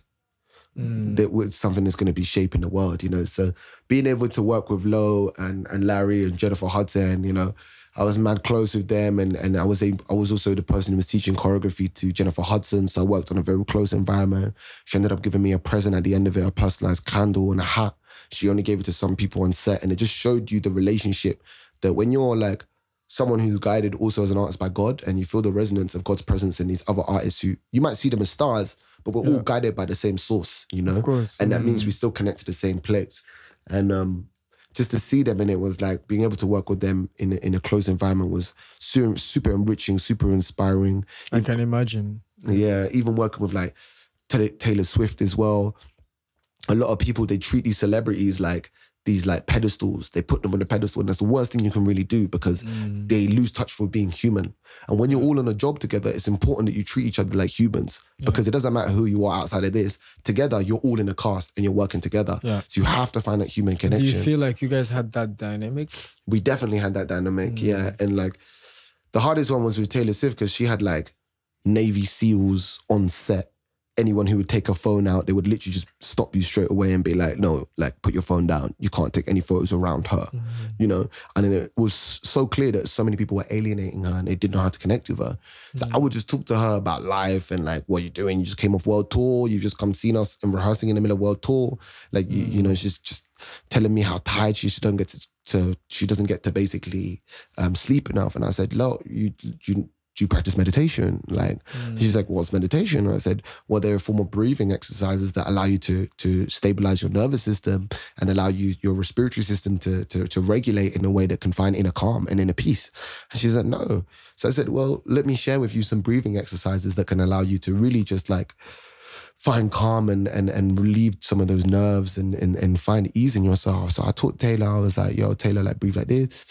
That was something that's going to be shaping the world, you know. So being able to work with Lo and Larry and Jennifer Hudson, you know, I was mad close with them, and I was also the person who was teaching choreography to Jennifer Hudson, so I worked on a very close environment. She ended up giving me a present at the end of it, a personalized candle and a hat. She only gave it to some people on set, and it just showed you the relationship that when you're like someone who's guided also as an artist by God, and you feel the resonance of God's presence in these other artists who you might see them as stars, but we're all guided by the same source, you know? Of course. And that means we still connect to the same place. And just to see them, and it was like being able to work with them in a closed environment was super enriching, super inspiring. I can imagine. Yeah, even working with like Taylor Swift as well. A lot of people, they treat these celebrities like these like pedestals. They put them on a pedestal, and that's the worst thing you can really do because they lose touch for being human. And when you're all on a job together, it's important that you treat each other like humans because it doesn't matter who you are outside of this. Together, you're all in a cast and you're working together. Yeah. So you have to find that human connection. Do you feel like you guys had that dynamic? We definitely had that dynamic, yeah. And like the hardest one was with Taylor Swift because she had like Navy SEALs on set. Anyone who would take a phone out, they would literally just stop you straight away and be like, no, like put your phone down. You can't take any photos around her, you know? And then it was so clear that so many people were alienating her and they didn't know how to connect with her. So I would just talk to her about life and like, what are you doing? You just came off world tour. You've just come seeing us and rehearsing in the middle of world tour. Like, you know, she's just telling me how tired she doesn't get to basically sleep enough. And I said, "Lo, do you practice meditation?" Like, she's like, "What's meditation?" And I said, well, there are a form of breathing exercises that allow you to stabilize your nervous system and allow your respiratory system to regulate in a way that can find inner calm and inner peace. And she said, no. So I said, well, let me share with you some breathing exercises that can allow you to really just like find calm and relieve some of those nerves and find ease in yourself. So I taught Taylor, I was like, yo, Taylor, like breathe like this.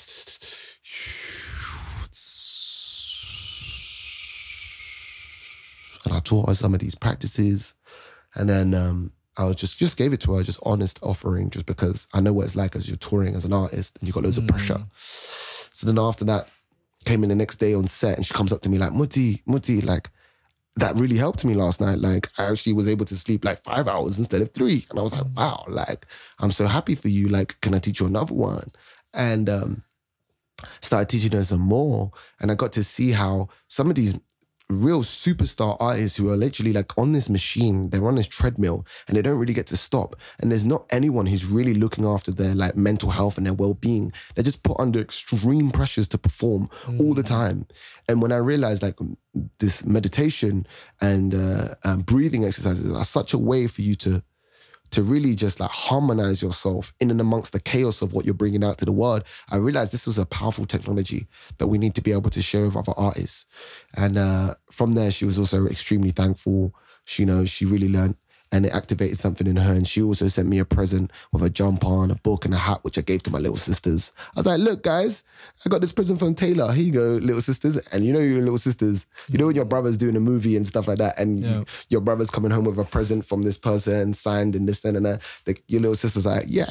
And I taught her some of these practices. And then I was just gave it to her, just honest offering, just because I know what it's like as you're touring as an artist and you've got loads of pressure. So then after that, came in the next day on set and she comes up to me like, Muti, like, that really helped me last night. Like, I actually was able to sleep like 5 hours instead of 3. And I was like, wow, like, I'm so happy for you. Like, can I teach you another one? And started teaching her some more. And I got to see how some of these real superstar artists who are literally like on this machine, they're on this treadmill and they don't really get to stop. And there's not anyone who's really looking after their like mental health and their well-being. They're just put under extreme pressures to perform all the time. And when I realized like this meditation and breathing exercises are such a way for you to really just like harmonize yourself in and amongst the chaos of what you're bringing out to the world, I realized this was a powerful technology that we need to be able to share with other artists. And from there, she was also extremely thankful. She, you know, she really learned and it activated something in her. And she also sent me a present with a jumper and a book and a hat, which I gave to my little sisters. I was like, look, guys, I got this present from Taylor. Here you go, little sisters. And you know your little sisters, you know when your brother's doing a movie and stuff like that, and your brother's coming home with a present from this person signed and this, and that, your little sister's like, yeah.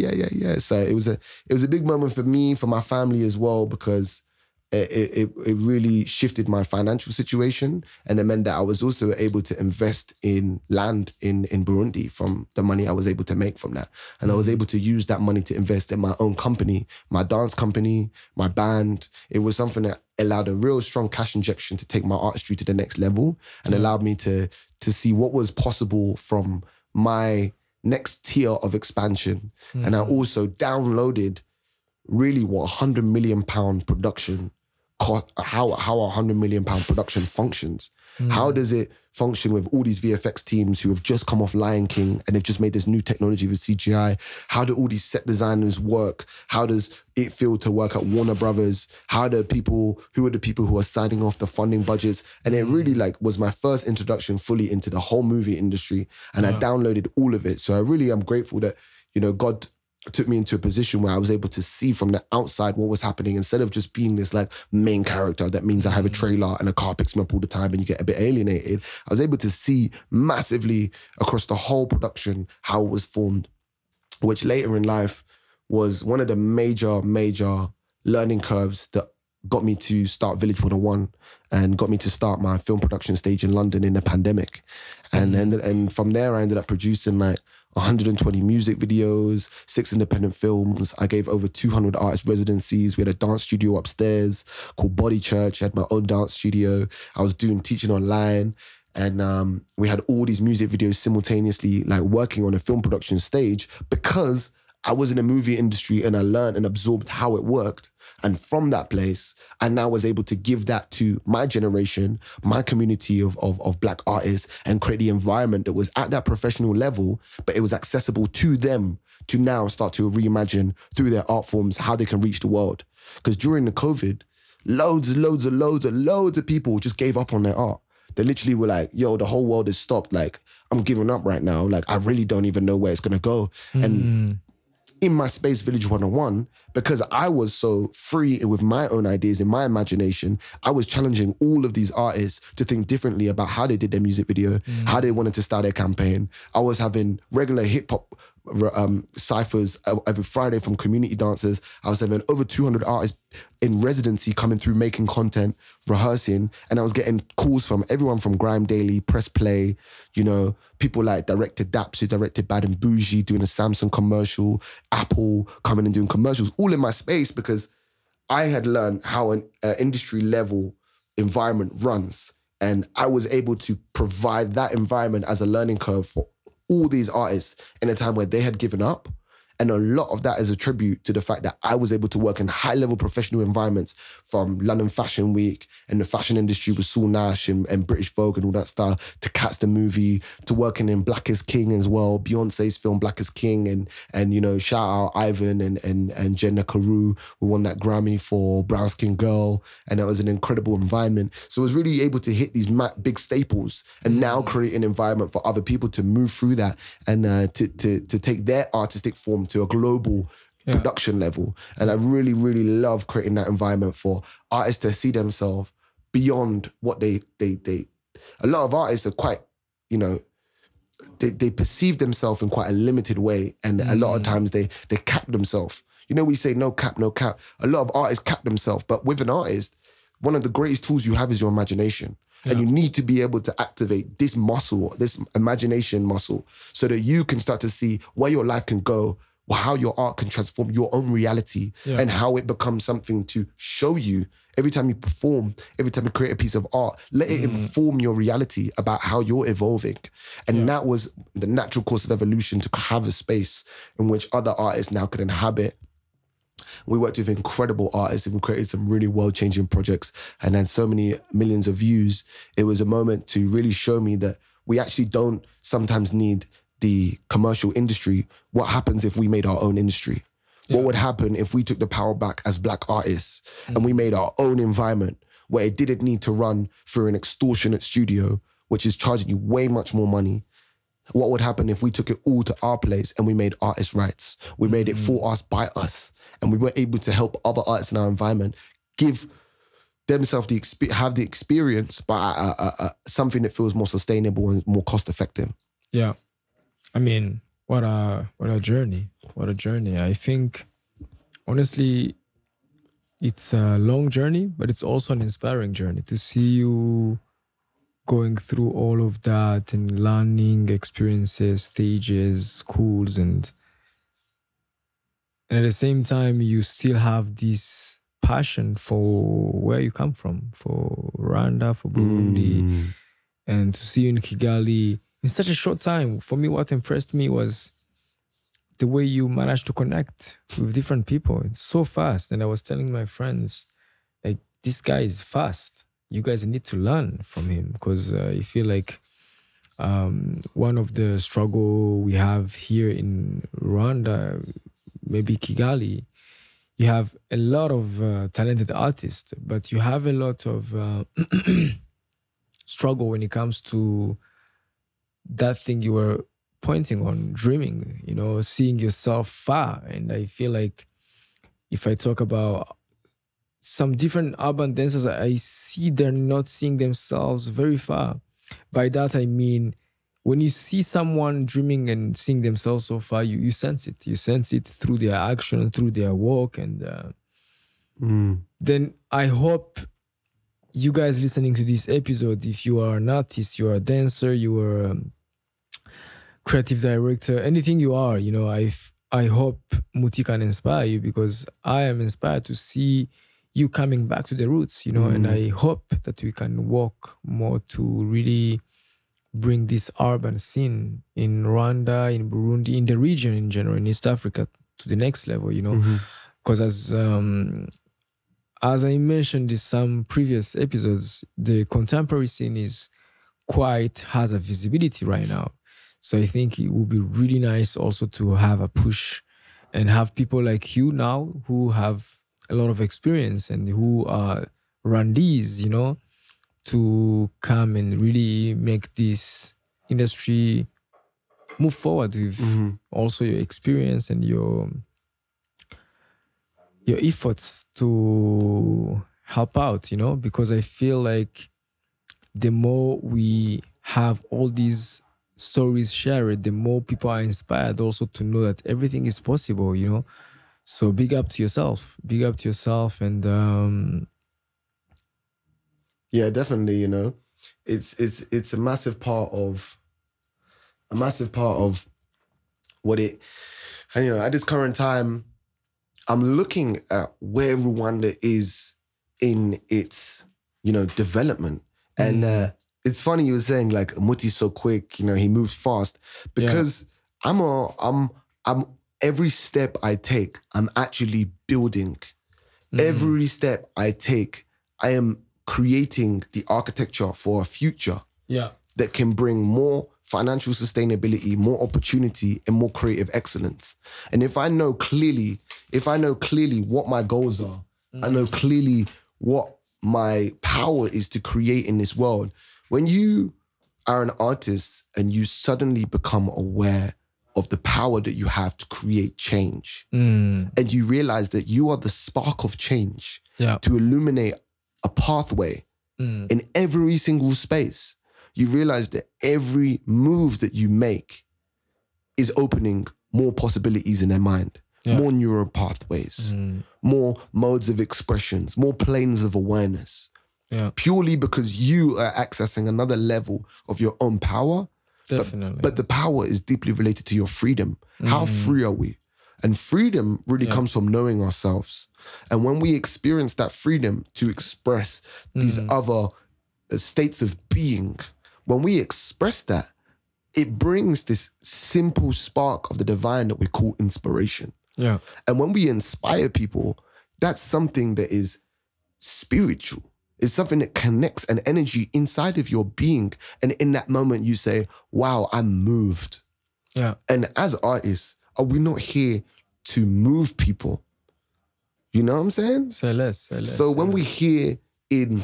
So it was a big moment for me, for my family as well, because it really shifted my financial situation, and it meant that I was also able to invest in land in Burundi from the money I was able to make from that. And I was able to use that money to invest in my own company, my dance company, my band. It was something that allowed a real strong cash injection to take my artistry to the next level and allowed me to see what was possible from my next tier of expansion. And I also downloaded really what £100 million production cost, how a £100 million production functions. How does it function with all these VFX teams who have just come off Lion King and they've just made this new technology with CGI? How do all these set designers work? How does it feel to work at Warner Brothers? Who are the people who are signing off the funding budgets? And it really like was my first introduction fully into the whole movie industry. And I downloaded all of it. So I really am grateful that, you know, God took me into a position where I was able to see from the outside what was happening instead of just being this like main character. That means I have a trailer and a car picks me up all the time and you get a bit alienated. I was able to see massively across the whole production how it was formed, which later in life was one of the major learning curves that got me to start Village 101 and got me to start my film production stage in London in the pandemic. And from there, I ended up producing like 120 music videos, 6 independent films. I gave over 200 artist residencies. We had a dance studio upstairs called Body Church. I had my own dance studio. I was doing teaching online. And we had all these music videos simultaneously, like working on a film production stage because I was in the movie industry and I learned and absorbed how it worked. And from that place, I now was able to give that to my generation, my community of Black artists, and create the environment that was at that professional level, but it was accessible to them to now start to reimagine through their art forms how they can reach the world. Because during the COVID, loads of people just gave up on their art. They literally were like, yo, the whole world has stopped. Like, I'm giving up right now. Like, I really don't even know where it's going to go. And in my space, Village 101, because I was so free with my own ideas in my imagination, I was challenging all of these artists to think differently about how they did their music video, how they wanted to start their campaign. I was having regular hip hop cyphers every Friday from community dancers. I was having over 200 artists in residency coming through, making content, rehearsing, and I was getting calls from everyone from Grime Daily, Press Play, you know, people like Director Daps, who directed Bad and Bougie, doing a Samsung commercial, Apple coming and doing commercials, all in my space because I had learned how an industry level environment runs, and I was able to provide that environment as a learning curve for all these artists in a time where they had given up. And a lot of that is a tribute to the fact that I was able to work in high-level professional environments, from London Fashion Week and the fashion industry with Saul Nash and British Vogue and all that stuff, to Cats the movie, to working in Black is King as well, Beyonce's film Black is King, and you know, shout out Ivan and Jenna Carew, who won that Grammy for Brown Skin Girl, and that was an incredible environment. So I was really able to hit these big staples and now create an environment for other people to move through that and to take their artistic form to a global production level. And I really, really love creating that environment for artists to see themselves beyond what they a lot of artists are quite, you know, they perceive themselves in quite a limited way, and a lot of times they cap themselves. You know, we say no cap. A lot of artists cap themselves, but with an artist, one of the greatest tools you have is your imagination. And you need to be able to activate this muscle, this imagination muscle, so that you can start to see where your life can go, how your art can transform your own reality, and how it becomes something to show you every time you perform, every time you create a piece of art. Let it inform your reality about how you're evolving. And that was the natural course of evolution, to have a space in which other artists now could inhabit. We worked with incredible artists and we created some really world-changing projects and had so many millions of views. It was a moment to really show me that we actually don't sometimes need the commercial industry. What happens if we made our own industry? What would happen if we took the power back as Black artists and we made our own environment where it didn't need to run through an extortionate studio, which is charging you way much more money? What would happen if we took it all to our place and we made artist rights? We made it for us, by us, and we were able to help other artists in our environment give themselves have the experience, but something that feels more sustainable and more cost effective. Yeah, I mean, what a journey! What a journey! I think, honestly, it's a long journey, but it's also an inspiring journey to see you going through all of that and learning experiences, stages, schools, and at the same time, you still have this passion for where you come from, for Rwanda, for Burundi, and to see you in Kigali in such a short time. For me, what impressed me was the way you managed to connect with different people. It's so fast. And I was telling my friends, like, this guy is fast. You guys need to learn from him, because I feel like one of the struggle we have here in Rwanda, maybe Kigali, you have a lot of talented artists, but you have a lot of struggle when it comes to that thing you were pointing on dreaming, seeing yourself far. And I feel like if I talk about some different urban dancers, I see they're not seeing themselves very far. By that, I mean, when you see someone dreaming and seeing themselves so far, you sense it. You sense it through their action, through their walk. And then I hope you guys listening to this episode, if you are an artist, you are a dancer, you are a creative director, anything you are, I hope Muti can inspire you, because I am inspired to see you coming back to the roots, and I hope that we can work more to really bring this urban scene in Rwanda, in Burundi, in the region in general, in East Africa, to the next level, because as I mentioned in some previous episodes, the contemporary scene has a visibility right now. So I think it would be really nice also to have a push and have people like you now who have a lot of experience and who are Rwandese, to come and really make this industry move forward with also your experience and your efforts to help out, because I feel like the more we have all these stories shared, the more people are inspired also to know that everything is possible, So big up to yourself. And yeah, definitely, it's a massive part of what it, and at this current time, I'm looking at where Rwanda is in its, development. And it's funny you were saying like Muti's so quick, he moves fast, because I'm every step I take, I'm actually building. Every step I take, I am creating the architecture for a future that can bring more financial sustainability, more opportunity, and more creative excellence. And if I know clearly what my goals are, I know clearly what my power is to create in this world. When you are an artist and you suddenly become aware of the power that you have to create change, and you realize that you are the spark of change to illuminate a pathway in every single space, you realize that every move that you make is opening more possibilities in their mind, more neural pathways, more modes of expressions, more planes of awareness, purely because you are accessing another level of your own power. Definitely. But the power is deeply related to your freedom. How free are we? And freedom really comes from knowing ourselves. And when we experience that freedom to express these other states of being, when we express that, it brings this simple spark of the divine that we call inspiration. Yeah. And when we inspire people, that's something that is spiritual. It's something that connects an energy inside of your being. And in that moment, you say, wow, I'm moved. Yeah. And as artists, are we not here to move people? You know what I'm saying? Say less. So when we hear in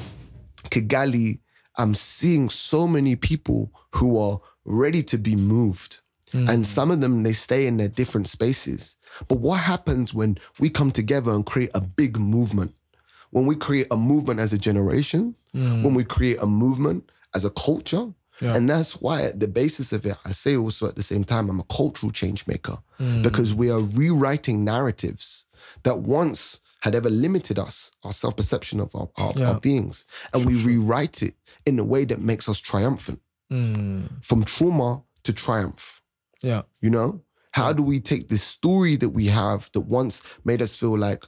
Kigali, I'm seeing so many people who are ready to be moved. And some of them, they stay in their different spaces. But what happens when we come together and create a big movement? When we create a movement as a generation, when we create a movement as a culture. And that's why at the basis of it, I say also at the same time, I'm a cultural change maker, because we are rewriting narratives that once had ever limited us, our self-perception of our beings. And we rewrite it in a way that makes us triumphant. From trauma to triumph. Yeah. You know? How do we take this story that we have that once made us feel like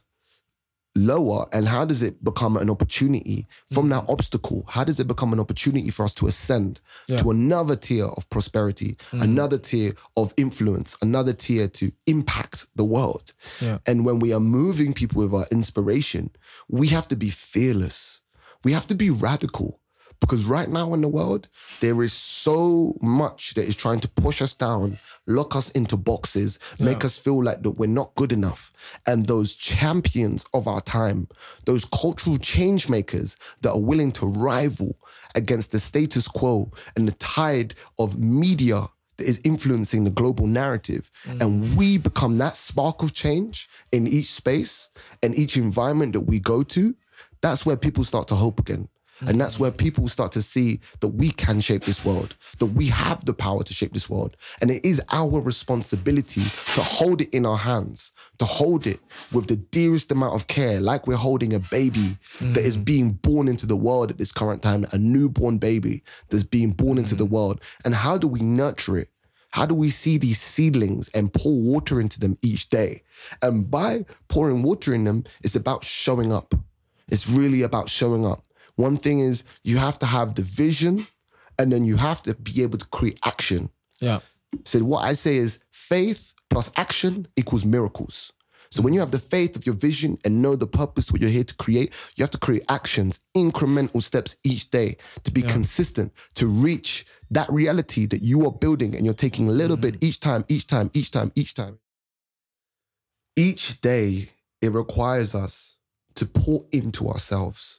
lower, and how does it become an opportunity from that obstacle? How does it become an opportunity for us to ascend to another tier of prosperity, another tier of influence, another tier to impact the world? And when we are moving people with our inspiration, we have to be fearless. We have to be radical. Because right now in the world, there is so much that is trying to push us down, lock us into boxes, make us feel like that we're not good enough. And those champions of our time, those cultural change makers that are willing to rival against the status quo and the tide of media that is influencing the global narrative, and we become that spark of change in each space and each environment that we go to, that's where people start to hope again. And that's where people start to see that we can shape this world, that we have the power to shape this world. And it is our responsibility to hold it in our hands, to hold it with the dearest amount of care, like we're holding a baby that is being born into the world at this current time, a newborn baby that's being born into the world. And how do we nurture it? How do we see these seedlings and pour water into them each day? And by pouring water in them, it's about showing up. It's really about showing up. One thing is you have to have the vision, and then you have to be able to create action. Yeah. So what I say is faith plus action equals miracles. So when you have the faith of your vision and know the purpose what you're here to create, you have to create actions, incremental steps each day to be consistent, to reach that reality that you are building, and you're taking a little bit each time. Each day, it requires us to pour into ourselves.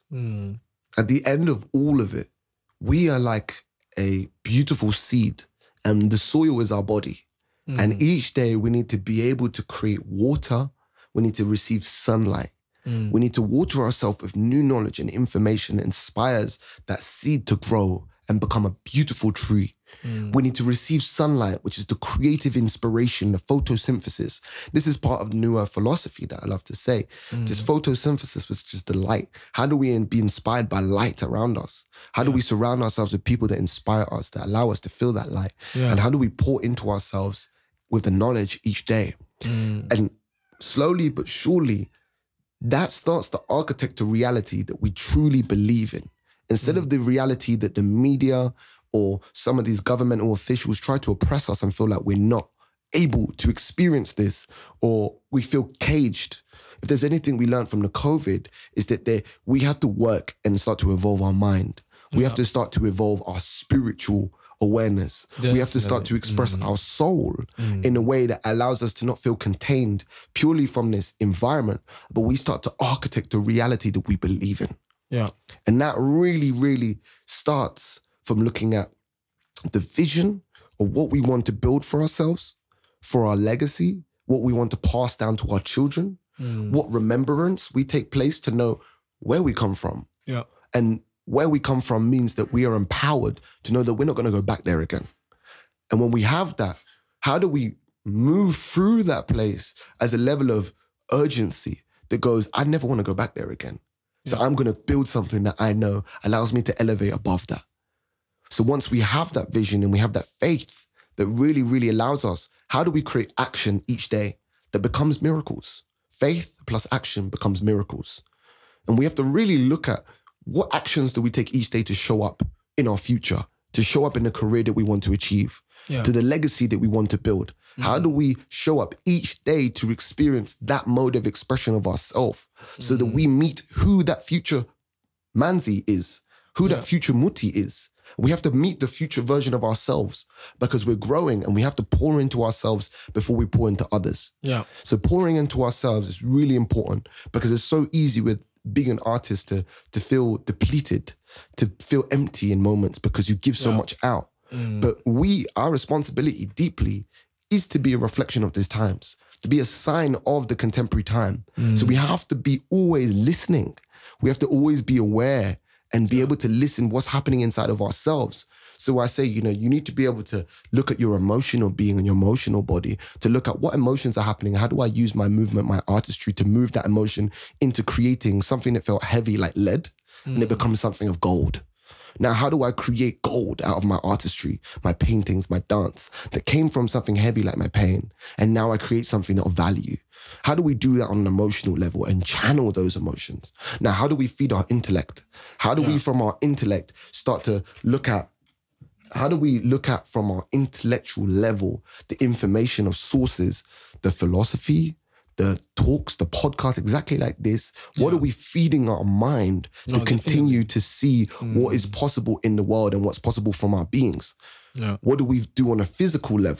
At the end of all of it, we are like a beautiful seed, and the soil is our body. And each day we need to be able to create water. We need to receive sunlight. We need to water ourselves with new knowledge and information that inspires that seed to grow and become a beautiful tree. We need to receive sunlight, which is the creative inspiration, the photosynthesis. This is part of the newer philosophy that I love to say. This photosynthesis was just the light. How do we be inspired by light around us? How do we surround ourselves with people that inspire us, that allow us to feel that light? And how do we pour into ourselves with the knowledge each day? And slowly but surely, that starts to architect a reality that we truly believe in. Instead of the reality that the media or some of these governmental officials try to oppress us and feel like we're not able to experience this, or we feel caged. If there's anything we learned from the COVID, is that we have to work and start to evolve our mind. We have to start to evolve our spiritual awareness. We have to start to express our soul in a way that allows us to not feel contained purely from this environment, but we start to architect a reality that we believe in. Yeah. And that really, really starts from looking at the vision of what we want to build for ourselves, for our legacy, what we want to pass down to our children, what remembrance we take place to know where we come from. Yeah. And where we come from means that we are empowered to know that we're not going to go back there again. And when we have that, how do we move through that place as a level of urgency that goes, I never want to go back there again. So I'm going to build something that I know allows me to elevate above that. So once we have that vision and we have that faith that really, really allows us, how do we create action each day that becomes miracles? Faith plus action becomes miracles. And we have to really look at what actions do we take each day to show up in our future, to show up in the career that we want to achieve, to the legacy that we want to build. How do we show up each day to experience that mode of expression of ourselves so that we meet who that future Manzi is, who that future Muti is? We have to meet the future version of ourselves because we're growing, and we have to pour into ourselves before we pour into others. Yeah. So pouring into ourselves is really important because it's so easy with being an artist to feel depleted, to feel empty in moments because you give so much out. But our responsibility deeply is to be a reflection of these times, to be a sign of the contemporary time. So we have to be always listening. We have to always be aware and be able to listen what's happening inside of ourselves. So I say, you need to be able to look at your emotional being and your emotional body, to look at what emotions are happening. How do I use my movement, my artistry to move that emotion into creating something that felt heavy like lead and it becomes something of gold? Now, how do I create gold out of my artistry, my paintings, my dance that came from something heavy like my pain? And now I create something of value. How do we do that on an emotional level and channel those emotions? Now, how do we feed our intellect? How do we, from our intellect, start to look at, how do we look at from our intellectual level, the information of sources, the philosophy, the talks, the podcast, exactly like this? What are we feeding our mind to continue to see what is possible in the world and what's possible from our beings? What do we do on a physical level?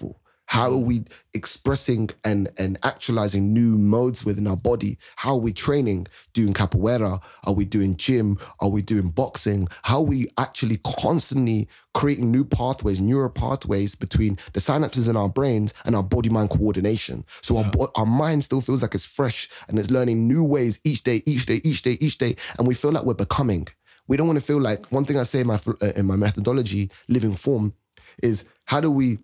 How are we expressing and actualizing new modes within our body? How are we training? Doing capoeira? Are we doing gym? Are we doing boxing? How are we actually constantly creating new pathways, neural pathways between the synapses in our brains and our body-mind coordination? So our mind still feels like it's fresh and it's learning new ways each day. And we feel like we're becoming. We don't want to feel like, one thing I say in my methodology, living form, is how do we,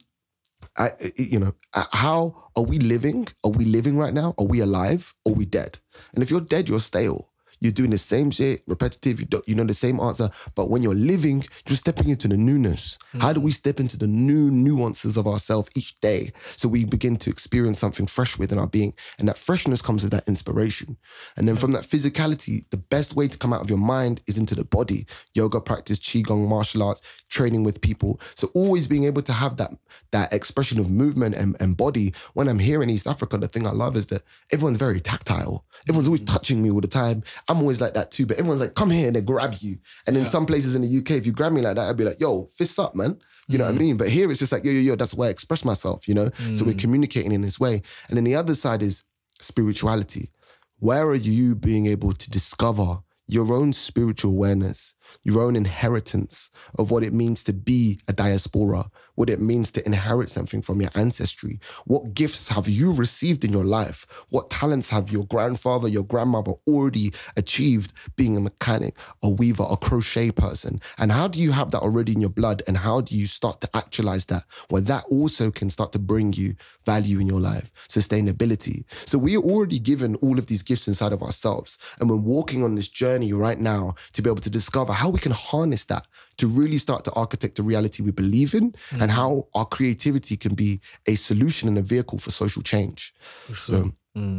how are we living? Are we living right now? Are we alive? Or are we dead? And if you're dead, you're stale. You're doing the same shit, repetitive, you know the same answer. But when you're living, you're stepping into the newness. How do we step into the new nuances of ourselves each day so we begin to experience something fresh within our being? And that freshness comes with that inspiration. And then from that physicality, the best way to come out of your mind is into the body. Yoga practice, qigong, martial arts, training with people. So always being able to have that expression of movement and body. When I'm here in East Africa, the thing I love is that everyone's very tactile. Everyone's always touching me all the time. I'm always like that too, but everyone's like, come here, and they grab you. And in some places in the UK, if you grab me like that, I'd be like, yo, fists up, man. You know what I mean? But here it's just like, yo, that's why I express myself, you know? So we're communicating in this way. And then the other side is spirituality. Where are you being able to discover your own spiritual awareness, your own inheritance of what it means to be a diaspora, what it means to inherit something from your ancestry? What gifts have you received in your life? What talents have your grandfather, your grandmother already achieved being a mechanic, a weaver, a crochet person? And how do you have that already in your blood? And how do you start to actualize that, where that also can start to bring you value in your life, sustainability? So we are already given all of these gifts inside of ourselves. And we're walking on this journey right now to be able to discover how we can harness that to really start to architect the reality we believe in, and how our creativity can be a solution and a vehicle for social change. So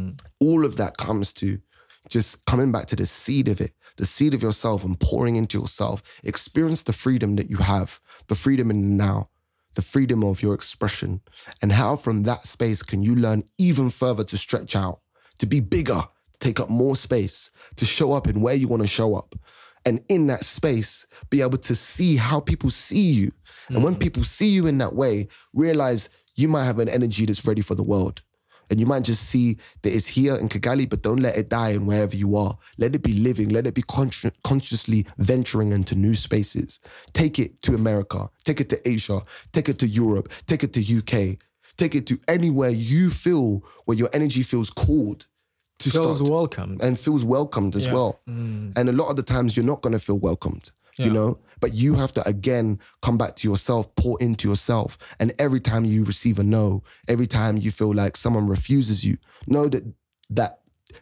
all of that comes to just coming back to the seed of it, the seed of yourself, and pouring into yourself. Experience the freedom that you have, the freedom in the now, the freedom of your expression, and how from that space can you learn even further to stretch out, to be bigger, to take up more space, to show up in where you want to show up. And in that space, be able to see how people see you. And when people see you in that way, realize you might have an energy that's ready for the world. And you might just see that it's here in Kigali, but don't let it die in wherever you are. Let it be living. Let it be consciously venturing into new spaces. Take it to America. Take it to Asia. Take it to Europe. Take it to UK. Take it to anywhere you feel where your energy feels called. Feels welcomed. And feels welcomed as well. And a lot of the times you're not going to feel welcomed, you know, but you have to, again, come back to yourself, pour into yourself. And every time you receive a no, every time you feel like someone refuses you, know that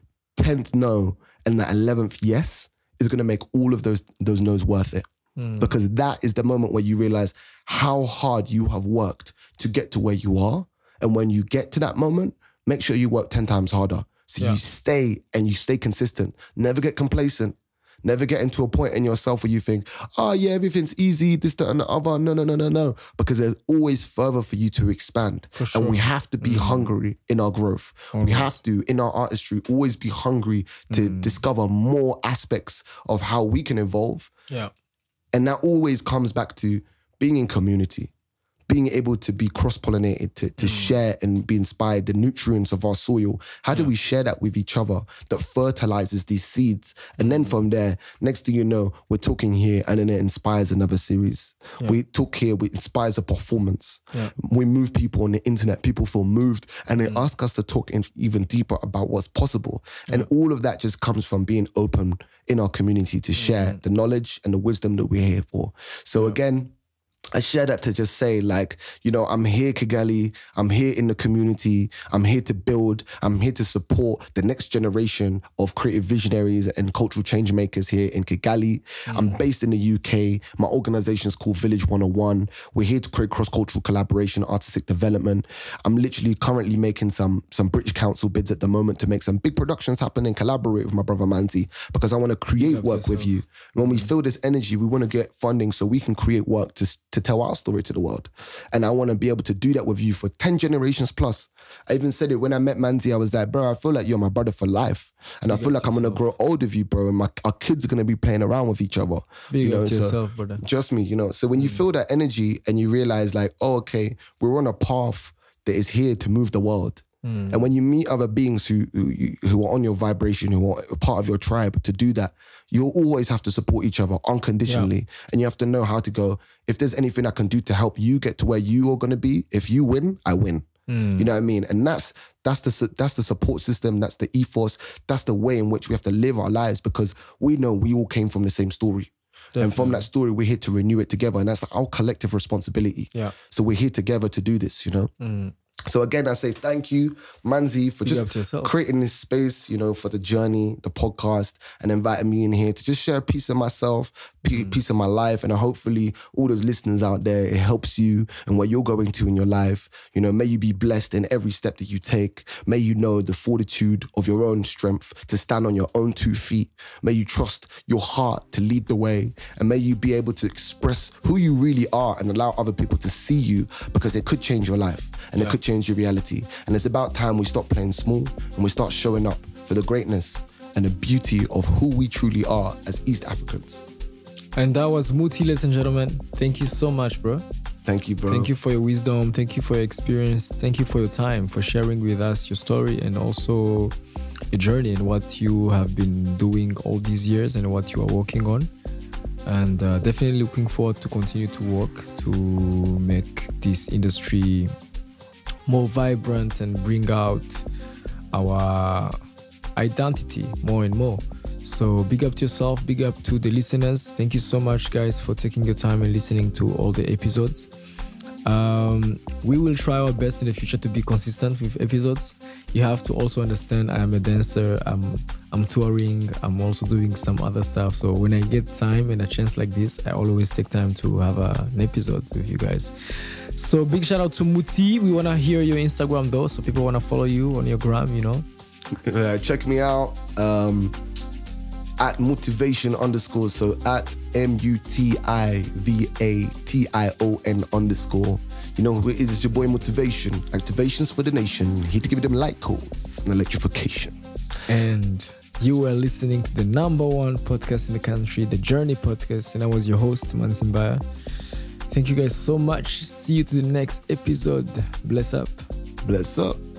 10th no and that 11th yes is going to make all of those no's worth it. Because that is the moment where you realize how hard you have worked to get to where you are. And when you get to that moment, make sure you work 10 times harder. So you stay consistent. Never get complacent. Never get into a point in yourself where you think, oh yeah, everything's easy, this, that, and the other. No. Because there's always further for you to expand. And we have to be hungry in our growth. We have to, in our artistry, always be hungry to discover more aspects of how we can evolve. Yeah. And that always comes back to being in community. Being able to be cross-pollinated, to share and be inspired, the nutrients of our soil. How do we share that with each other that fertilizes these seeds? And then from there, next thing you know, we're talking here and then it inspires another series. We talk here, it inspires a performance. We move people on the internet, people feel moved, and they ask us to talk even deeper about what's possible. And all of that just comes from being open in our community to share the knowledge and the wisdom that we're here for. So again, I share that to just say, like, you know, I'm here, Kigali. I'm here in the community. I'm here to build. I'm here to support the next generation of creative visionaries and cultural change makers here in Kigali. I'm based in the UK. My organization is called Village 101. We're here to create cross-cultural collaboration, artistic development. I'm literally currently making some British Council bids at the moment to make some big productions happen and collaborate with my brother Manzi, because I want to create work with you. When we feel this energy, we want to get funding so we can create work to tell our story to the world. And I want to be able to do that with you for 10 generations plus. I even said it when I met Manzi. I was like, bro, I feel like you're my brother for life. And I feel like I'm going to grow old with you, bro. And our kids are going to be playing around with each other. Big up to yourself, brother. Just me, you know. So when you feel that energy and you realize like, oh, okay, we're on a path that is here to move the world. And when you meet other beings who are on your vibration, who are part of your tribe, to do that, you'll always have to support each other unconditionally. And you have to know how to go, if there's anything I can do to help you get to where you are going to be, if you win, I win. You know what I mean? And that's the support system. That's the ethos. That's the way in which we have to live our lives, because we know we all came from the same story. Definitely. And from that story, we're here to renew it together. And that's our collective responsibility. Yeah. So we're here together to do this, you know? So again, I say thank you, Manzi, for just creating this space, you know, for the journey, the podcast, and inviting me in here to just share a piece of myself, piece of my life. And hopefully all those listeners out there, it helps you and where you're going to in your life. You know, may you be blessed in every step that you take. May you know the fortitude of your own strength to stand on your own 2 feet. May you trust your heart to lead the way. And may you be able to express who you really are and allow other people to see you, because it could change your life and it could change your reality. And it's about time we stop playing small and we start showing up for the greatness and the beauty of who we truly are as East Africans. And that was Muti, ladies and gentlemen. Thank you so much, bro. Thank you, bro. Thank you for your wisdom. Thank you for your experience. Thank you for your time, for sharing with us your story and also your journey and what you have been doing all these years and what you are working on. And definitely looking forward to continue to work to make this industry more vibrant and bring out our identity more and more. So big up to yourself, big up to the listeners. Thank you so much, guys, for taking your time and listening to all the episodes. We will try our best in the future to be consistent with episodes. You have to also understand I am a dancer, I'm touring, I'm also doing some other stuff. So when I get time and a chance like this, I always take time to have an episode with you guys. So big shout out to Muti. We want to hear your Instagram though, so people want to follow you on your gram, you know. Check me out at motivation_, so at MUTIVATION_. You know who it is? It's your boy Motivation. Activations for the nation. Here to give them light codes and electrifications. And you were listening to the #1 podcast in the country, the Journey Podcast, and I was your host, Manzimbaya. Thank you guys so much. See you to the next episode. Bless up. Bless up.